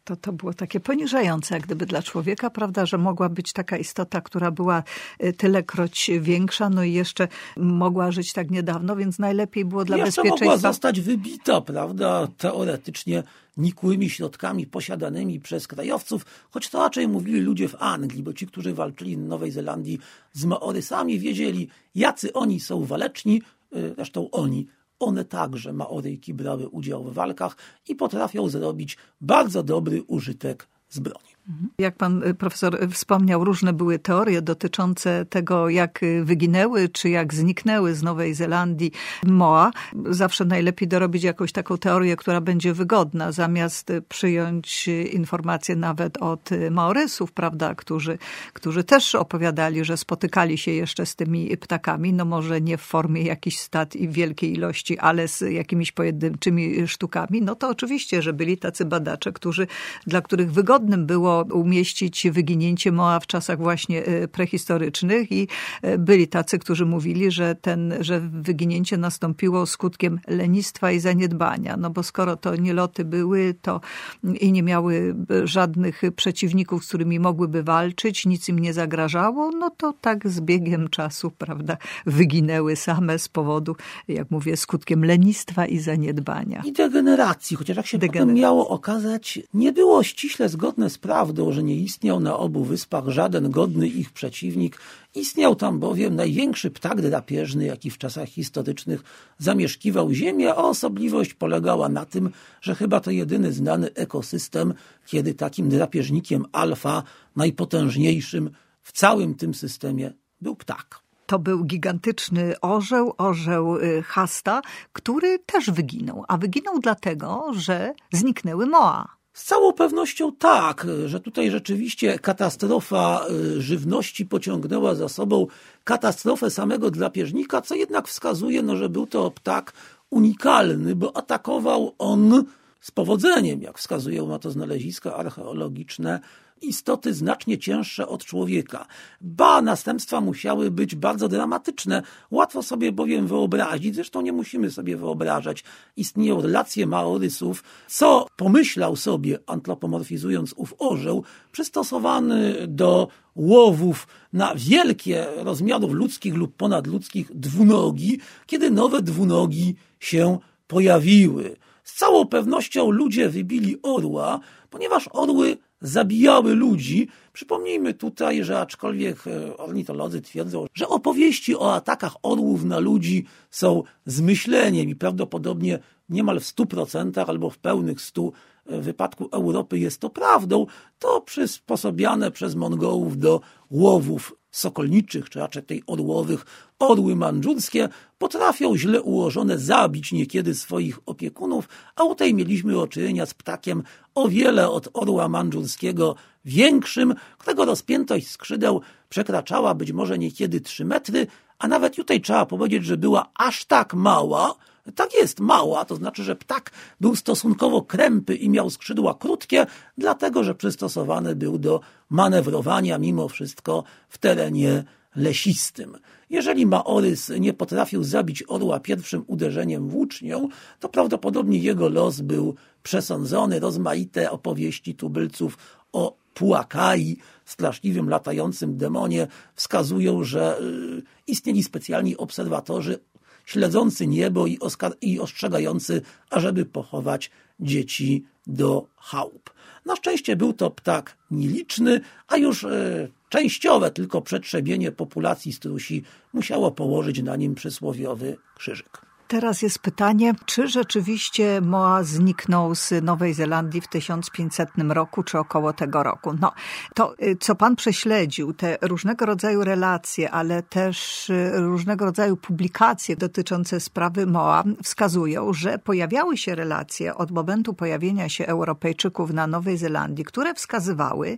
To, to było takie poniżające jak gdyby dla człowieka, prawda, że mogła być taka istota, która była tylekroć większa, no i jeszcze mogła żyć tak niedawno, więc najlepiej było dla jeszcze bezpieczeństwa. Mogła zostać wybita, prawda, teoretycznie nikłymi środkami posiadanymi przez krajowców, choć to raczej mówili ludzie w Anglii, bo ci, którzy walczyli w Nowej Zelandii z Maorysami, wiedzieli, jacy oni są waleczni, zresztą oni, one także, Maoryjki, brały udział w walkach i potrafią zrobić bardzo dobry użytek z broni. Jak pan profesor wspomniał, różne były teorie dotyczące tego, jak wyginęły, czy jak zniknęły z Nowej Zelandii moa. Zawsze najlepiej dorobić jakąś taką teorię, która będzie wygodna, zamiast przyjąć informacje nawet od Maorysów, prawda, którzy, którzy też opowiadali, że spotykali się jeszcze z tymi ptakami, no może nie w formie jakichś stad i wielkiej ilości, ale z jakimiś pojedynczymi sztukami. No to oczywiście, że byli tacy badacze, którzy, dla których wygodnym było umieścić wyginięcie moa w czasach właśnie prehistorycznych i byli tacy, którzy mówili, że ten, że wyginięcie nastąpiło skutkiem lenistwa i zaniedbania. No bo skoro to nieloty były, to i nie miały żadnych przeciwników, z którymi mogłyby walczyć, nic im nie zagrażało, no to tak z biegiem czasu, prawda, wyginęły same z powodu, jak mówię, skutkiem lenistwa i zaniedbania. I degeneracji, chociaż jak się potem miało okazać, nie było ściśle zgodne z prawdą, że nie istniał na obu wyspach żaden godny ich przeciwnik. Istniał tam bowiem największy ptak drapieżny, jaki w czasach historycznych zamieszkiwał ziemię, a osobliwość polegała na tym, że chyba to jedyny znany ekosystem, kiedy takim drapieżnikiem alfa, najpotężniejszym w całym tym systemie był ptak. To był gigantyczny orzeł, orzeł Hasta, który też wyginął. A wyginął dlatego, że zniknęły moa. Z całą pewnością tak, że tutaj rzeczywiście katastrofa żywności pociągnęła za sobą katastrofę samego drapieżnika, co jednak wskazuje, no, że był to ptak unikalny, bo atakował on z powodzeniem, jak wskazują na to znaleziska archeologiczne, istoty znacznie cięższe od człowieka. Ba, następstwa musiały być bardzo dramatyczne. Łatwo sobie bowiem wyobrazić, zresztą nie musimy sobie wyobrażać, istnieją relacje Maorysów, co pomyślał sobie, antropomorfizując ów orzeł, przystosowany do łowów na wielkie rozmiarów ludzkich lub ponadludzkich dwunogi, kiedy nowe dwunogi się pojawiły. Z całą pewnością ludzie wybili orła, ponieważ orły zabijały ludzi. Przypomnijmy tutaj, że aczkolwiek ornitolodzy twierdzą, że opowieści o atakach orłów na ludzi są zmyśleniem i prawdopodobnie niemal w stu procentach albo w pełnych stu w wypadku Europy jest to prawdą, to przysposobiane przez Mongołów do łowów sokolniczych, czy raczej tej orłowych, orły mandżurskie potrafią źle ułożone zabić niekiedy swoich opiekunów, a tutaj mieliśmy do czynienia z ptakiem o wiele od orła mandżurskiego większym, którego rozpiętość skrzydeł przekraczała być może niekiedy trzy metry, a nawet tutaj trzeba powiedzieć, że była aż tak mała. Tak jest, mała, to znaczy, że ptak był stosunkowo krępy i miał skrzydła krótkie, dlatego że przystosowany był do manewrowania mimo wszystko w terenie lesistym. Jeżeli Maorys nie potrafił zabić orła pierwszym uderzeniem włócznią, to prawdopodobnie jego los był przesądzony. Rozmaite opowieści tubylców o Puakai, straszliwym latającym demonie, wskazują, że istnieli specjalni obserwatorzy śledzący niebo i, oskar- i ostrzegający, ażeby pochować dzieci do chałup. Na szczęście był to ptak nieliczny, a już e, częściowe tylko przetrzebienie populacji strusi musiało położyć na nim przysłowiowy krzyżyk. Teraz jest pytanie, czy rzeczywiście moa zniknął z Nowej Zelandii w tysiąc pięćsetnym roku, czy około tego roku. No, to co pan prześledził, te różnego rodzaju relacje, ale też różnego rodzaju publikacje dotyczące sprawy moa wskazują, że pojawiały się relacje od momentu pojawienia się Europejczyków na Nowej Zelandii, które wskazywały,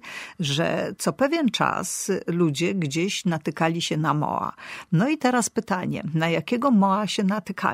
że co pewien czas ludzie gdzieś natykali się na moa. No i teraz pytanie, na jakiego moa się natykali?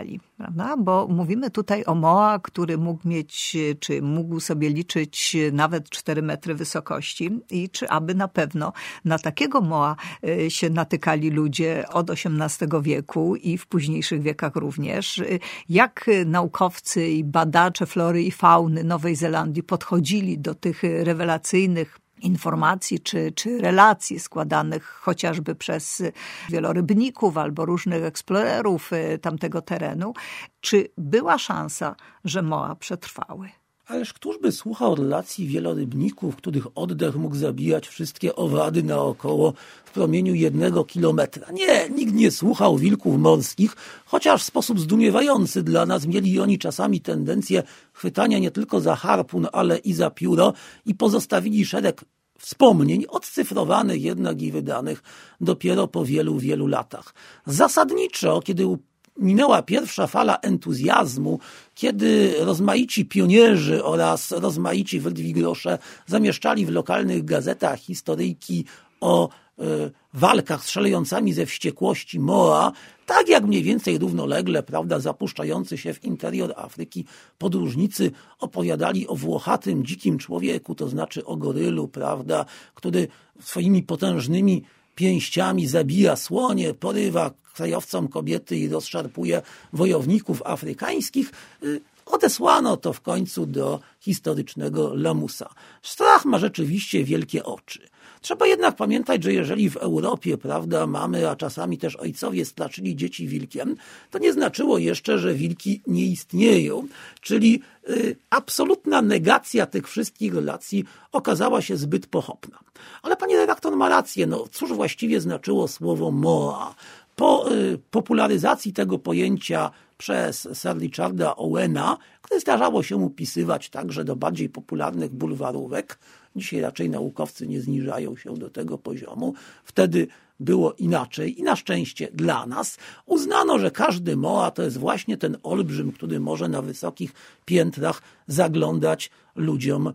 mieli, prawda? Bo mówimy tutaj o moa, który mógł mieć, czy mógł sobie liczyć nawet cztery metry wysokości i czy aby na pewno na takiego moa się natykali ludzie od osiemnastego wieku i w późniejszych wiekach również. Jak naukowcy i badacze flory i fauny Nowej Zelandii podchodzili do tych rewelacyjnych informacji czy, czy relacji składanych chociażby przez wielorybników albo różnych eksplorerów tamtego terenu, czy była szansa, że moa przetrwały? Ależ któż by słuchał relacji wielorybników, których oddech mógł zabijać wszystkie owady naokoło w promieniu jednego kilometra? Nie, nikt nie słuchał wilków morskich, chociaż w sposób zdumiewający dla nas mieli oni czasami tendencję chwytania nie tylko za harpun, ale i za pióro i pozostawili szereg wspomnień, odcyfrowanych jednak i wydanych dopiero po wielu, wielu latach. Zasadniczo, kiedy minęła pierwsza fala entuzjazmu, kiedy rozmaici pionierzy oraz rozmaici wydwigrosze zamieszczali w lokalnych gazetach historyjki o y, walkach strzelającami ze wściekłości moa, tak jak mniej więcej równolegle, prawda, zapuszczający się w interior Afryki podróżnicy opowiadali o włochatym, dzikim człowieku, to znaczy o gorylu, prawda, który swoimi potężnymi pięściami zabija słonie, porywa krajowcom kobiety i rozszarpuje wojowników afrykańskich, odesłano to w końcu do historycznego lamusa. Strach ma rzeczywiście wielkie oczy. Trzeba jednak pamiętać, że jeżeli w Europie, prawda, mamy, a czasami też ojcowie straczyli dzieci wilkiem, to nie znaczyło jeszcze, że wilki nie istnieją, czyli y, absolutna negacja tych wszystkich relacji okazała się zbyt pochopna. Ale pani redaktor ma rację, no cóż właściwie znaczyło słowo moa? Po y, popularyzacji tego pojęcia przez Sir Richarda Owena, które zdarzało się upisywać także do bardziej popularnych bulwarówek, dzisiaj raczej naukowcy nie zniżają się do tego poziomu, wtedy było inaczej i na szczęście dla nas uznano, że każdy moa to jest właśnie ten olbrzym, który może na wysokich piętrach zaglądać ludziom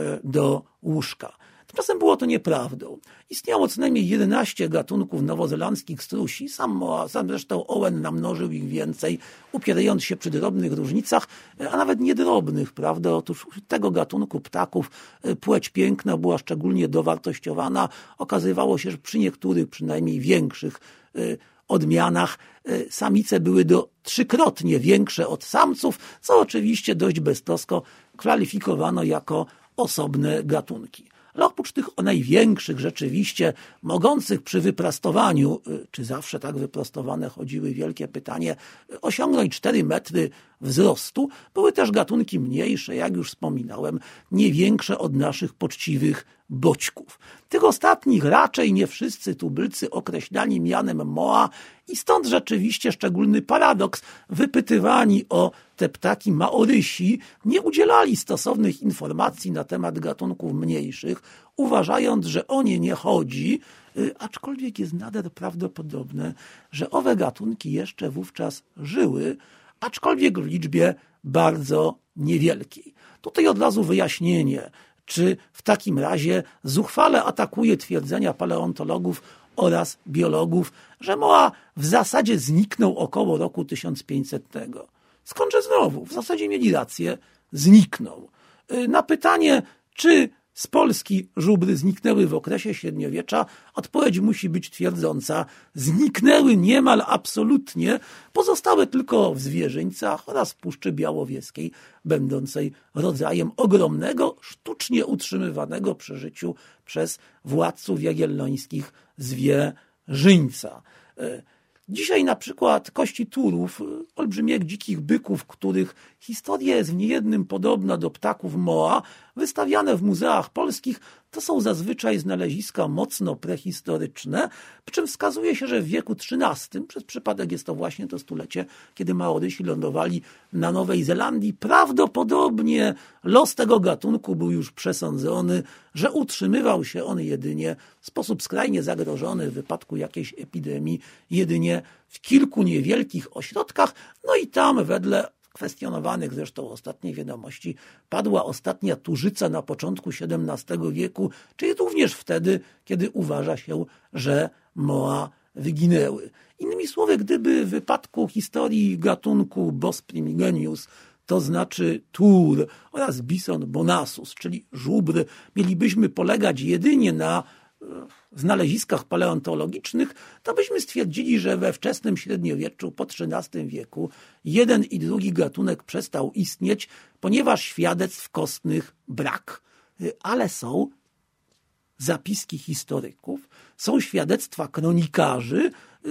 do łóżka. Tymczasem było to nieprawdą. Istniało co najmniej jedenaście gatunków nowozelandzkich strusi. Sam, moa, sam zresztą Owen namnożył ich więcej, upierając się przy drobnych różnicach, a nawet niedrobnych, prawda? Otóż tego gatunku ptaków płeć piękna była szczególnie dowartościowana. Okazywało się, że przy niektórych, przynajmniej większych odmianach, samice były do trzykrotnie większe od samców, co oczywiście dość beztrosko kwalifikowano jako osobne gatunki. Ale oprócz tych największych rzeczywiście, mogących przy wyprostowaniu, czy zawsze tak wyprostowane chodziły, wielkie pytanie, osiągnąć cztery metry wzrostu, były też gatunki mniejsze, jak już wspominałem, nie większe od naszych poczciwych boćków. Tych ostatnich raczej nie wszyscy tubylcy określali mianem moa i stąd rzeczywiście szczególny paradoks. Wypytywani o te ptaki Maorysi nie udzielali stosownych informacji na temat gatunków mniejszych, uważając, że o nie nie chodzi, aczkolwiek jest nader prawdopodobne, że owe gatunki jeszcze wówczas żyły, aczkolwiek w liczbie bardzo niewielkiej. Tutaj od razu wyjaśnienie, czy w takim razie zuchwale atakuje twierdzenia paleontologów oraz biologów, że moa w zasadzie zniknął około roku tysiąc pięćsetnego. Skądże znowu? W zasadzie mieli rację, zniknął. Na pytanie, czy z Polski żubry zniknęły w okresie średniowiecza, odpowiedź musi być twierdząca. Zniknęły niemal absolutnie, pozostały tylko w zwierzyńcach oraz w Puszczy Białowieskiej, będącej rodzajem ogromnego, sztucznie utrzymywanego przy życiu przez władców jagiellońskich zwierzyńca. Dzisiaj na przykład kości turów, olbrzymiech dzikich byków, których historia jest w niejednym podobna do ptaków moa, wystawiane w muzeach polskich, to są zazwyczaj znaleziska mocno prehistoryczne, przy czym wskazuje się, że w wieku trzynastym, przez przypadek jest to właśnie to stulecie, kiedy Maorysi lądowali na Nowej Zelandii, prawdopodobnie los tego gatunku był już przesądzony, że utrzymywał się on jedynie w sposób skrajnie zagrożony w wypadku jakiejś epidemii, jedynie w kilku niewielkich ośrodkach, no i tam wedle kwestionowanych zresztą ostatniej wiadomości padła ostatnia tużyca na początku siedemnastego wieku, czyli również wtedy, kiedy uważa się, że moa wyginęły. Innymi słowy, gdyby w wypadku historii gatunku Bos primigenius, to znaczy tur oraz Bison bonasus, czyli żubr, mielibyśmy polegać jedynie na znaleziskach paleontologicznych, to byśmy stwierdzili, że we wczesnym średniowieczu, po trzynastym wieku, jeden i drugi gatunek przestał istnieć, ponieważ świadectw kostnych brak. Ale są zapiski historyków, są świadectwa kronikarzy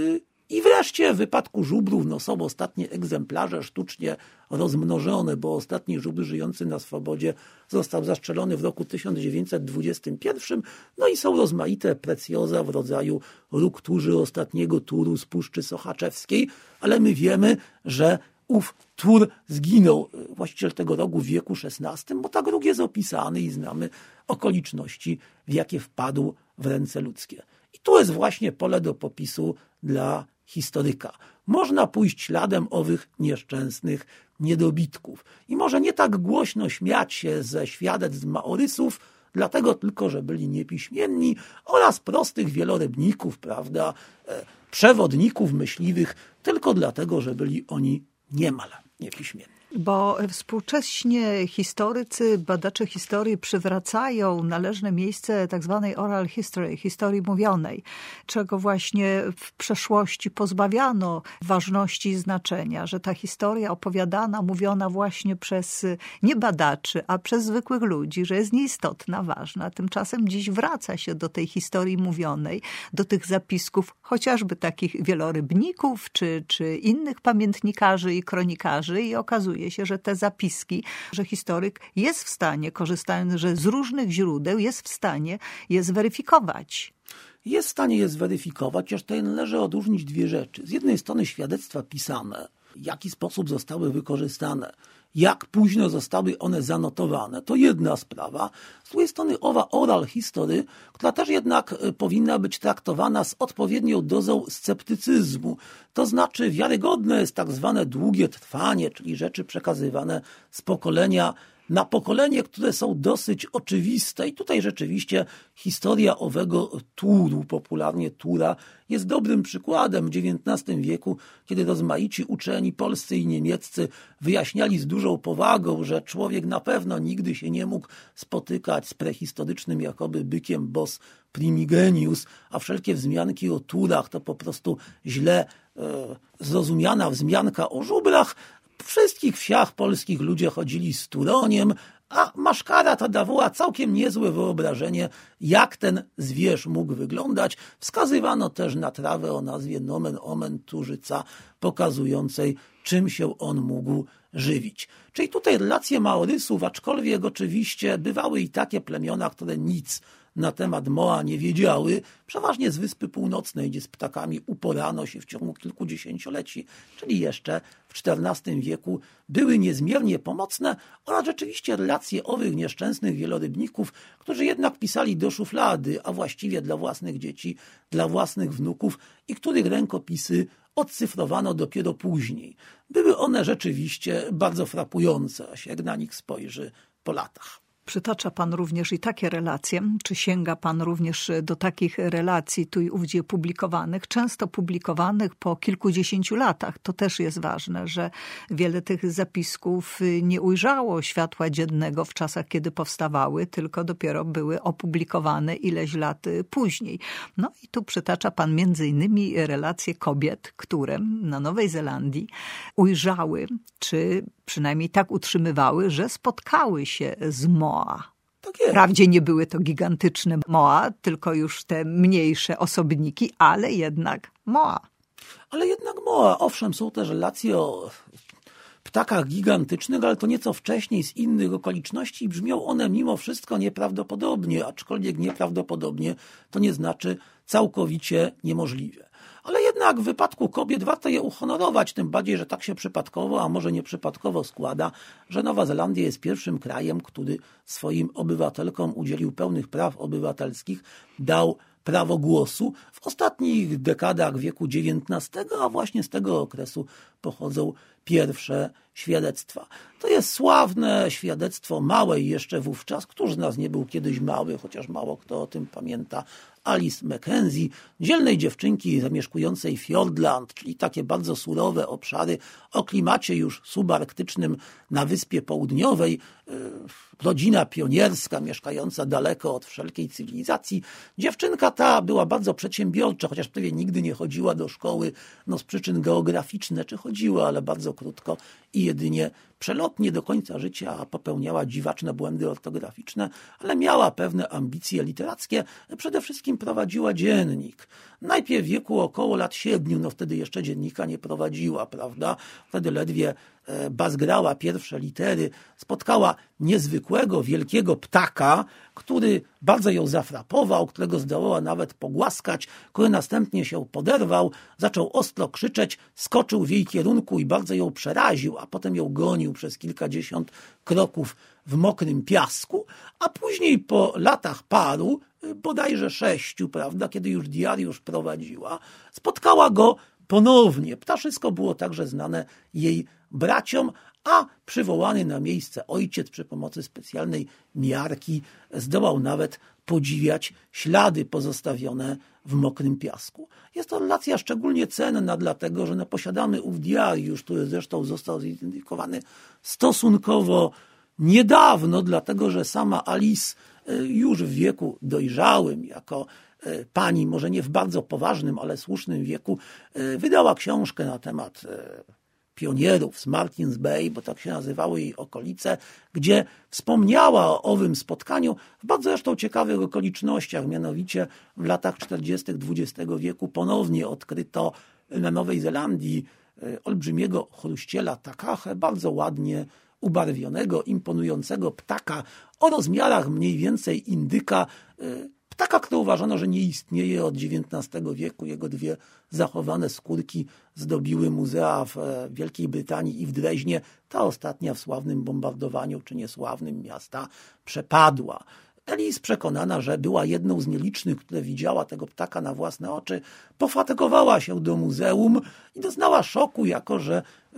i wreszcie w wypadku żubrów no, są ostatnie egzemplarze sztucznie rozmnożone, bo ostatni żubr żyjący na swobodzie został zastrzelony w roku tysiąc dziewięćset dwudziestym pierwszym. No i są rozmaite precjoza w rodzaju róg turzy ostatniego turu z Puszczy Sochaczewskiej, ale my wiemy, że ów tur zginął, właściciel tego rogu w wieku szesnastym, bo tak róg jest opisany i znamy okoliczności, w jakie wpadł w ręce ludzkie. I tu jest właśnie pole do popisu dla historyka. Można pójść śladem owych nieszczęsnych niedobitków. I może nie tak głośno śmiać się ze świadectw Maorysów, dlatego tylko, że byli niepiśmienni, oraz prostych wielorybników, prawda, przewodników myśliwych, tylko dlatego, że byli oni niemal niepiśmienni. Bo współcześnie historycy, badacze historii przywracają należne miejsce tak zwanej oral history, historii mówionej, czego właśnie w przeszłości pozbawiano ważności i znaczenia, że ta historia opowiadana, mówiona właśnie przez nie badaczy, a przez zwykłych ludzi, że jest nieistotna, ważna. Tymczasem dziś wraca się do tej historii mówionej, do tych zapisków, chociażby takich wielorybników, czy, czy innych pamiętnikarzy i kronikarzy i okazuje się, że te zapiski, że historyk jest w stanie, korzystając że z różnych źródeł, jest w stanie je zweryfikować. Jest w stanie je zweryfikować, chociaż tutaj należy odróżnić dwie rzeczy. Z jednej strony świadectwa pisane, w jaki sposób zostały wykorzystane, jak późno zostały one zanotowane, to jedna sprawa. Z drugiej strony owa oral history, która też jednak powinna być traktowana z odpowiednią dozą sceptycyzmu. To znaczy wiarygodne jest tak zwane długie trwanie, czyli rzeczy przekazywane z pokolenia na pokolenie, które są dosyć oczywiste. I tutaj rzeczywiście historia owego turu, popularnie tura, jest dobrym przykładem w dziewiętnastym wieku, kiedy rozmaici uczeni polscy i niemieccy wyjaśniali z dużą powagą, że człowiek na pewno nigdy się nie mógł spotykać z prehistorycznym jakoby bykiem Bos primigenius, a wszelkie wzmianki o turach to po prostu źle e, zrozumiana wzmianka o żubrach. W wszystkich wsiach polskich ludzie chodzili z turoniem, a maszkara ta dawała całkiem niezłe wyobrażenie, jak ten zwierz mógł wyglądać. Wskazywano też na trawę o nazwie nomen omen turzyca, pokazującej, czym się on mógł żywić. Czyli tutaj relacje Maorysów, aczkolwiek oczywiście bywały i takie plemiona, które nic na temat Moa nie wiedziały, przeważnie z Wyspy Północnej, gdzie z ptakami uporano się w ciągu kilkudziesięcioleci, czyli jeszcze w czternastym wieku, były niezmiernie pomocne oraz rzeczywiście relacje owych nieszczęsnych wielorybników, którzy jednak pisali do szuflady, a właściwie dla własnych dzieci, dla własnych wnuków i których rękopisy odcyfrowano dopiero później. Były one rzeczywiście bardzo frapujące, a się jak na nich spojrzy po latach. Przytacza pan również i takie relacje, czy sięga pan również do takich relacji tu i ówdzie publikowanych, często publikowanych po kilkudziesięciu latach. To też jest ważne, że wiele tych zapisków nie ujrzało światła dziennego w czasach, kiedy powstawały, tylko dopiero były opublikowane ileś lat później. No i tu przytacza pan między innymi relacje kobiet, które na Nowej Zelandii ujrzały, czy przynajmniej tak utrzymywały, że spotkały się z Moa. Tak jest. Wprawdzie nie były to gigantyczne Moa, tylko już te mniejsze osobniki, ale jednak Moa. Ale jednak Moa. Owszem, są też relacje o ptakach gigantycznych, ale to nieco wcześniej z innych okoliczności i brzmią one mimo wszystko nieprawdopodobnie, aczkolwiek nieprawdopodobnie to nie znaczy całkowicie niemożliwe. Ale jednak w wypadku kobiet warto je uhonorować, tym bardziej, że tak się przypadkowo, a może nieprzypadkowo składa, że Nowa Zelandia jest pierwszym krajem, który swoim obywatelkom udzielił pełnych praw obywatelskich, dał prawo głosu. W ostatnich dekadach wieku dziewiętnastego, a właśnie z tego okresu pochodzą pierwsze świadectwa. To jest sławne świadectwo małe jeszcze wówczas. Któż z nas nie był kiedyś mały, chociaż mało kto o tym pamięta. Alice Mackenzie, dzielnej dziewczynki zamieszkującej Fiordland, czyli takie bardzo surowe obszary o klimacie już subarktycznym na Wyspie Południowej. Rodzina pionierska, mieszkająca daleko od wszelkiej cywilizacji. Dziewczynka ta była bardzo przedsiębiorcza, chociaż prawie nigdy nie chodziła do szkoły, no z przyczyn geograficznych, czy chodziła, ale bardzo krótko i jedynie przelotnie do końca życia popełniała dziwaczne błędy ortograficzne, ale miała pewne ambicje literackie. Przede wszystkim prowadziła dziennik. Najpierw w wieku około lat siedmiu, no wtedy jeszcze dziennika nie prowadziła, prawda? Wtedy ledwie bazgrała pierwsze litery, spotkała niezwykłego, wielkiego ptaka, który bardzo ją zafrapował, którego zdołała nawet pogłaskać, który następnie się poderwał, zaczął ostro krzyczeć, skoczył w jej kierunku i bardzo ją przeraził, a potem ją gonił przez kilkadziesiąt kroków w mokrym piasku, a później po latach paru, bodajże sześciu, prawda, kiedy już diariusz prowadziła, spotkała go ponownie. Ptaszysko było także znane jej braciom, a przywołany na miejsce ojciec przy pomocy specjalnej miarki zdołał nawet podziwiać ślady pozostawione w mokrym piasku. Jest to relacja szczególnie cenna, dlatego że no, posiadamy ów diariusz, który zresztą został zidentyfikowany stosunkowo niedawno, dlatego że sama Alice już w wieku dojrzałym, jako pani, może nie w bardzo poważnym, ale słusznym wieku, wydała książkę na temat pionierów z Martins Bay, bo tak się nazywały jej okolice, gdzie wspomniała o owym spotkaniu w bardzo zresztą ciekawych okolicznościach, mianowicie w latach czterdziestych dwudziestego wieku ponownie odkryto na Nowej Zelandii olbrzymiego chruściela takachę, bardzo ładnie ubarwionego, imponującego ptaka o rozmiarach mniej więcej indyka, ptaka, który uważano, że nie istnieje od dziewiętnastego wieku. Jego dwie zachowane skórki zdobiły muzea w Wielkiej Brytanii i w Dreźnie. Ta ostatnia w sławnym bombardowaniu, czy niesławnym miasta, przepadła. Alice, przekonana, że była jedną z nielicznych, które widziała tego ptaka na własne oczy, pofatygowała się do muzeum i doznała szoku, jako że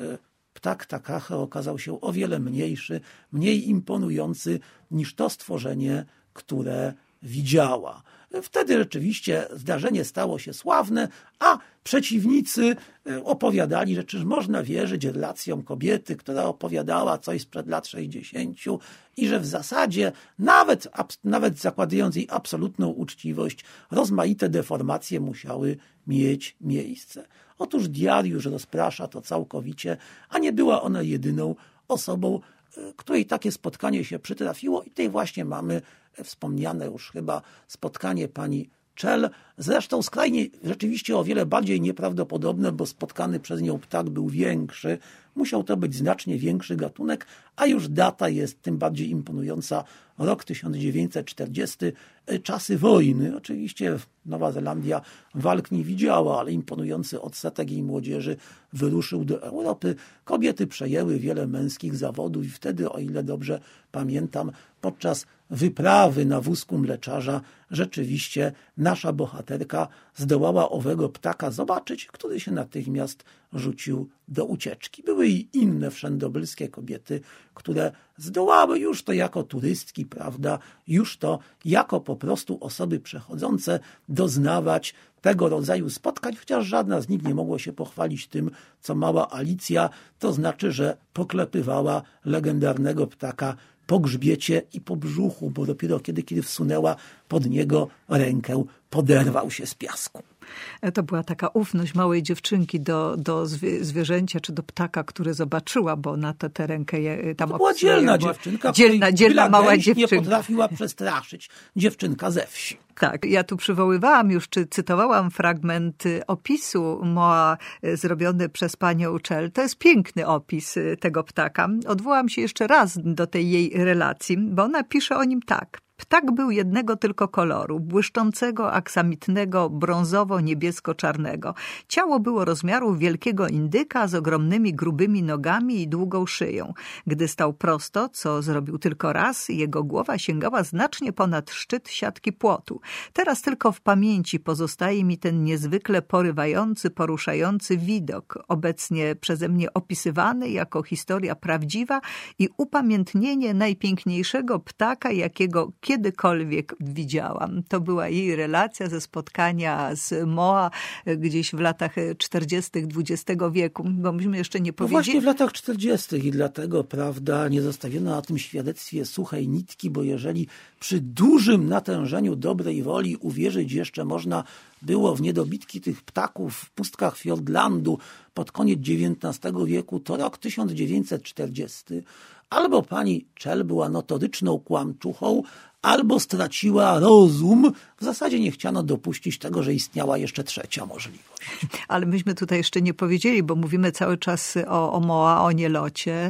ptak takache okazał się o wiele mniejszy, mniej imponujący niż to stworzenie, które widziała. Wtedy rzeczywiście zdarzenie stało się sławne, a przeciwnicy opowiadali, że czyż można wierzyć relacjom kobiety, która opowiadała coś sprzed lat sześćdziesięciu i że w zasadzie, nawet, nawet zakładając jej absolutną uczciwość, rozmaite deformacje musiały mieć miejsce. Otóż diariusz rozprasza to całkowicie, a nie była ona jedyną osobą, której takie spotkanie się przytrafiło i tutaj właśnie mamy wspomniane już chyba spotkanie pani Chell, zresztą skrajnie rzeczywiście o wiele bardziej nieprawdopodobne, bo spotkany przez nią ptak był większy, musiał to być znacznie większy gatunek, a już data jest tym bardziej imponująca, rok tysiąc dziewięćset czterdziesty, czasy wojny. Oczywiście Nowa Zelandia walk nie widziała, ale imponujący odsetek jej młodzieży wyruszył do Europy. Kobiety przejęły wiele męskich zawodów i wtedy, o ile dobrze pamiętam, podczas wyprawy na wózku mleczarza rzeczywiście nasza bohaterka zdołała owego ptaka zobaczyć, który się natychmiast rzucił do ucieczki. Były i inne wszędobylskie kobiety, które zdołały już to jako turystki, prawda, już to jako po prostu osoby przechodzące doznawać tego rodzaju spotkań, chociaż żadna z nich nie mogła się pochwalić tym, co mała Alicja, to znaczy, że poklepywała legendarnego ptaka po grzbiecie i po brzuchu, bo dopiero kiedy, kiedy wsunęła pod niego rękę, poderwał się z piasku. To była taka ufność małej dziewczynki do, do zwierzęcia, czy do ptaka, który zobaczyła, bo na tę te rękę je, tam to była dzielna dziewczynka, dzielna, dzielna mała dziewczynka. Nie potrafiła przestraszyć dziewczynka ze wsi. Tak, ja tu przywoływałam już, czy cytowałam fragment opisu Moa zrobiony przez panią Chell. To jest piękny opis tego ptaka. Odwołam się jeszcze raz do tej jej relacji, bo ona pisze o nim tak. Ptak był jednego tylko koloru, błyszczącego, aksamitnego, brązowo-niebiesko-czarnego. Ciało było rozmiaru wielkiego indyka z ogromnymi, grubymi nogami i długą szyją. Gdy stał prosto, co zrobił tylko raz, jego głowa sięgała znacznie ponad szczyt siatki płotu. Teraz tylko w pamięci pozostaje mi ten niezwykle porywający, poruszający widok, obecnie przeze mnie opisywany jako historia prawdziwa i upamiętnienie najpiękniejszego ptaka, jakiego kiedykolwiek widziałam. To była jej relacja ze spotkania z Moa gdzieś w latach czterdziestych dwudziestego wieku, bo myśmy jeszcze nie No powiedzieli... właśnie w latach czterdziestych i dlatego, prawda, nie zostawiono na tym świadectwie suchej nitki, bo jeżeli przy dużym natężeniu dobrej woli uwierzyć jeszcze można było w niedobitki tych ptaków w pustkach Fiordlandu pod koniec dziewiętnastego wieku, to rok tysiąc dziewięćset czterdziesty. Albo pani Czell była notoryczną kłamczuchą, albo straciła rozum. W zasadzie nie chciano dopuścić tego, że istniała jeszcze trzecia możliwość. Ale myśmy tutaj jeszcze nie powiedzieli, bo mówimy cały czas o, o Moa, o nielocie,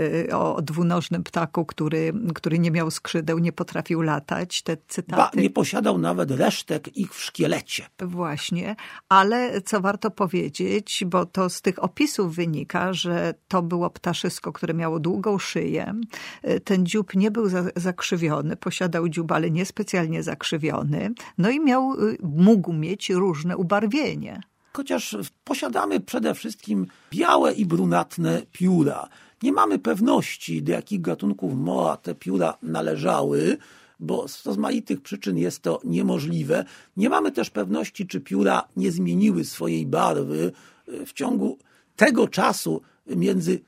o dwunożnym ptaku, który, który nie miał skrzydeł, nie potrafił latać. Te cytaty... Ba, nie posiadał nawet resztek ich w szkielecie. Właśnie, ale co warto powiedzieć, bo to z tych opisów wynika, że to było ptaszysko, które miało długą szyję. Ten dziób nie był zakrzywiony, posiadał dziób, ale niespecjalnie zakrzywiony. No i miał, mógł mieć różne ubarwienie. Chociaż posiadamy przede wszystkim białe i brunatne pióra. Nie mamy pewności, do jakich gatunków Moa te pióra należały, bo z rozmaitych przyczyn jest to niemożliwe. Nie mamy też pewności, czy pióra nie zmieniły swojej barwy w ciągu tego czasu między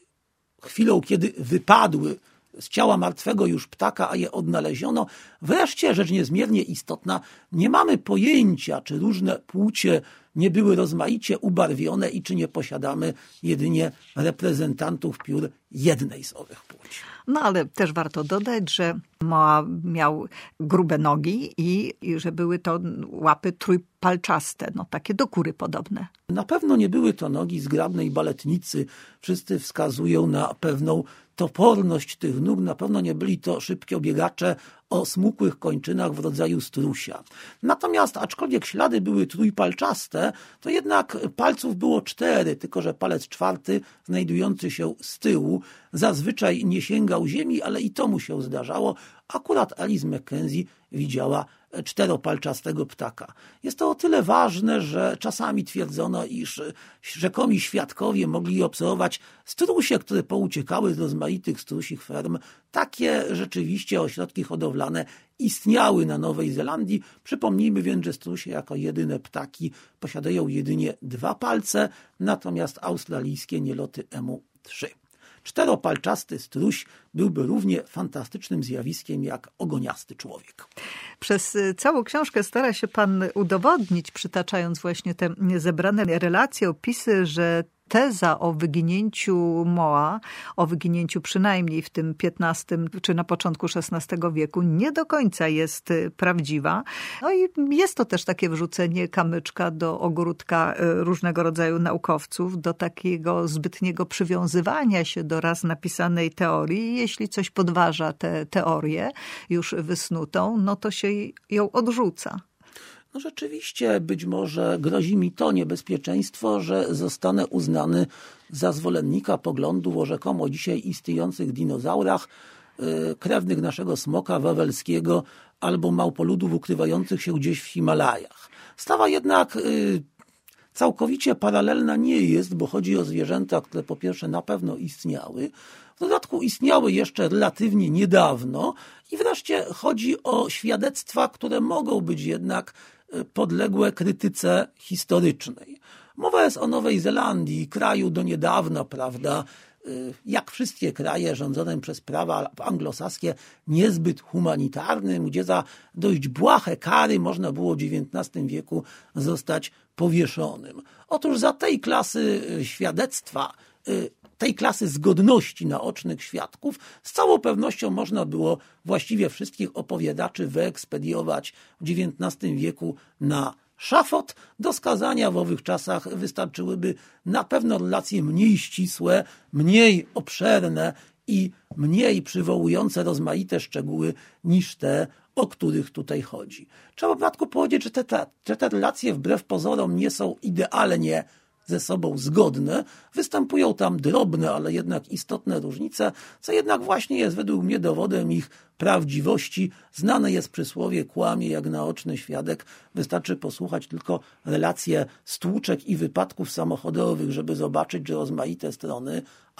chwilą, kiedy wypadły z ciała martwego już ptaka, a je odnaleziono. Wreszcie, rzecz niezmiernie istotna, nie mamy pojęcia, czy różne płcie nie były rozmaicie ubarwione i czy nie posiadamy jedynie reprezentantów piór jednej z owych płci. No ale też warto dodać, że Moa miał grube nogi i, i że były to łapy trójpalczaste, no takie do kury podobne. Na pewno nie były to nogi zgrabnej baletnicy. Wszyscy wskazują na pewną toporność tych nóg. Na pewno nie byli to szybkie biegacze o smukłych kończynach w rodzaju strusia. Natomiast aczkolwiek ślady były trójpalczaste, to jednak palców było cztery, tylko że palec czwarty znajdujący się z tyłu zazwyczaj nie sięgał ziemi, ale i to mu się zdarzało. Akurat Alice Mackenzie widziała czteropalczastego ptaka. Jest to o tyle ważne, że czasami twierdzono, iż rzekomi świadkowie mogli obserwować strusie, które pouciekały z rozmaitych strusich ferm. Takie rzeczywiście ośrodki hodowlane istniały na Nowej Zelandii. Przypomnijmy więc, że strusie jako jedyne ptaki posiadają jedynie dwa palce, natomiast australijskie nieloty emu trzy. Czteropalczasty struś byłby równie fantastycznym zjawiskiem jak ogoniasty człowiek. Przez całą książkę stara się pan udowodnić, przytaczając właśnie te zebrane relacje, opisy, że teza o wyginięciu Moa, o wyginięciu przynajmniej w tym piętnastym czy na początku szesnastego wieku nie do końca jest prawdziwa. No i jest to też takie wrzucenie kamyczka do ogródka różnego rodzaju naukowców, do takiego zbytniego przywiązywania się do raz napisanej teorii. Jeśli coś podważa tę teorię już wysnutą, no to się ją odrzuca. No rzeczywiście być może grozi mi to niebezpieczeństwo, że zostanę uznany za zwolennika poglądów o rzekomo dzisiaj istniejących dinozaurach, yy, krewnych naszego smoka wawelskiego albo małpoludów ukrywających się gdzieś w Himalajach. Stawa jednak yy, całkowicie paralelna nie jest, bo chodzi o zwierzęta, które po pierwsze na pewno istniały, w dodatku istniały jeszcze relatywnie niedawno i wreszcie chodzi o świadectwa, które mogą być jednak podległe krytyce historycznej. Mowa jest o Nowej Zelandii, kraju do niedawna, prawda, jak wszystkie kraje rządzone przez prawa anglosaskie, niezbyt humanitarnym, gdzie za dość błahe kary można było w dziewiętnastym wieku zostać powieszonym. Otóż za tej klasy świadectwa, tej klasy zgodności naocznych świadków z całą pewnością można było właściwie wszystkich opowiadaczy wyekspediować w dziewiętnastym wieku na szafot. Do skazania w owych czasach wystarczyłyby na pewno relacje mniej ścisłe, mniej obszerne i mniej przywołujące rozmaite szczegóły niż te, o których tutaj chodzi. Trzeba w dodatku powiedzieć, że te, te, że te relacje wbrew pozorom nie są idealnie ze sobą zgodne. Występują tam drobne, ale jednak istotne różnice, co jednak właśnie jest według mnie dowodem ich prawdziwości. Znane jest przysłowie kłamie jak naoczny świadek. Wystarczy posłuchać tylko relacje stłuczek i wypadków samochodowych, żeby zobaczyć, że rozmaite strony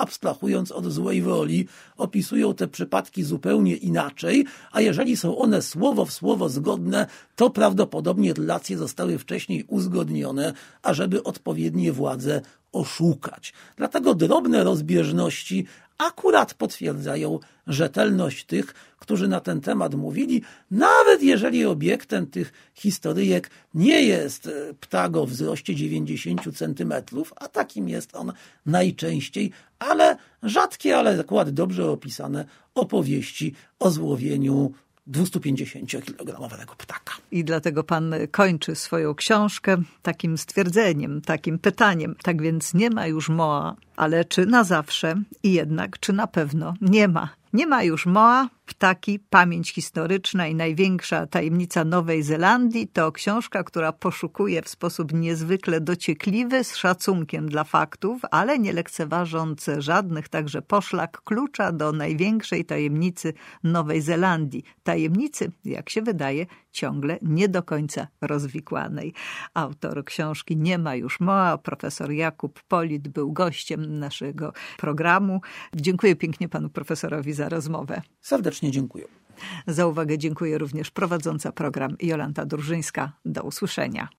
abstrahując od złej woli, opisują te przypadki zupełnie inaczej, a jeżeli są one słowo w słowo zgodne, to prawdopodobnie relacje zostały wcześniej uzgodnione, ażeby odpowiednie władze oszukać. Dlatego drobne rozbieżności akurat potwierdzają rzetelność tych, którzy na ten temat mówili, nawet jeżeli obiektem tych historyjek nie jest ptak o wzroście dziewięćdziesiąt centymetrów, a takim jest on najczęściej, ale rzadkie, ale akurat dobrze opisane opowieści o złowieniu dwustupięćdziesięciokilogramowego ptaka. I dlatego pan kończy swoją książkę takim stwierdzeniem, takim pytaniem. Tak więc nie ma już Moa, ale czy na zawsze i jednak czy na pewno nie ma. Nie ma już Moa, ptaki, pamięć historyczna i największa tajemnica Nowej Zelandii to książka, która poszukuje w sposób niezwykle dociekliwy, z szacunkiem dla faktów, ale nie lekceważąc żadnych także poszlak, klucza do największej tajemnicy Nowej Zelandii. Tajemnicy, jak się wydaje, ciągle nie do końca rozwikłanej. Autor książki Nie ma już Moa, profesor Jakub Polit, był gościem naszego programu. Dziękuję pięknie panu profesorowi za rozmowę. Serdecznie dziękuję. Za uwagę dziękuję również prowadząca program Jolanta Drżyńska. Do usłyszenia.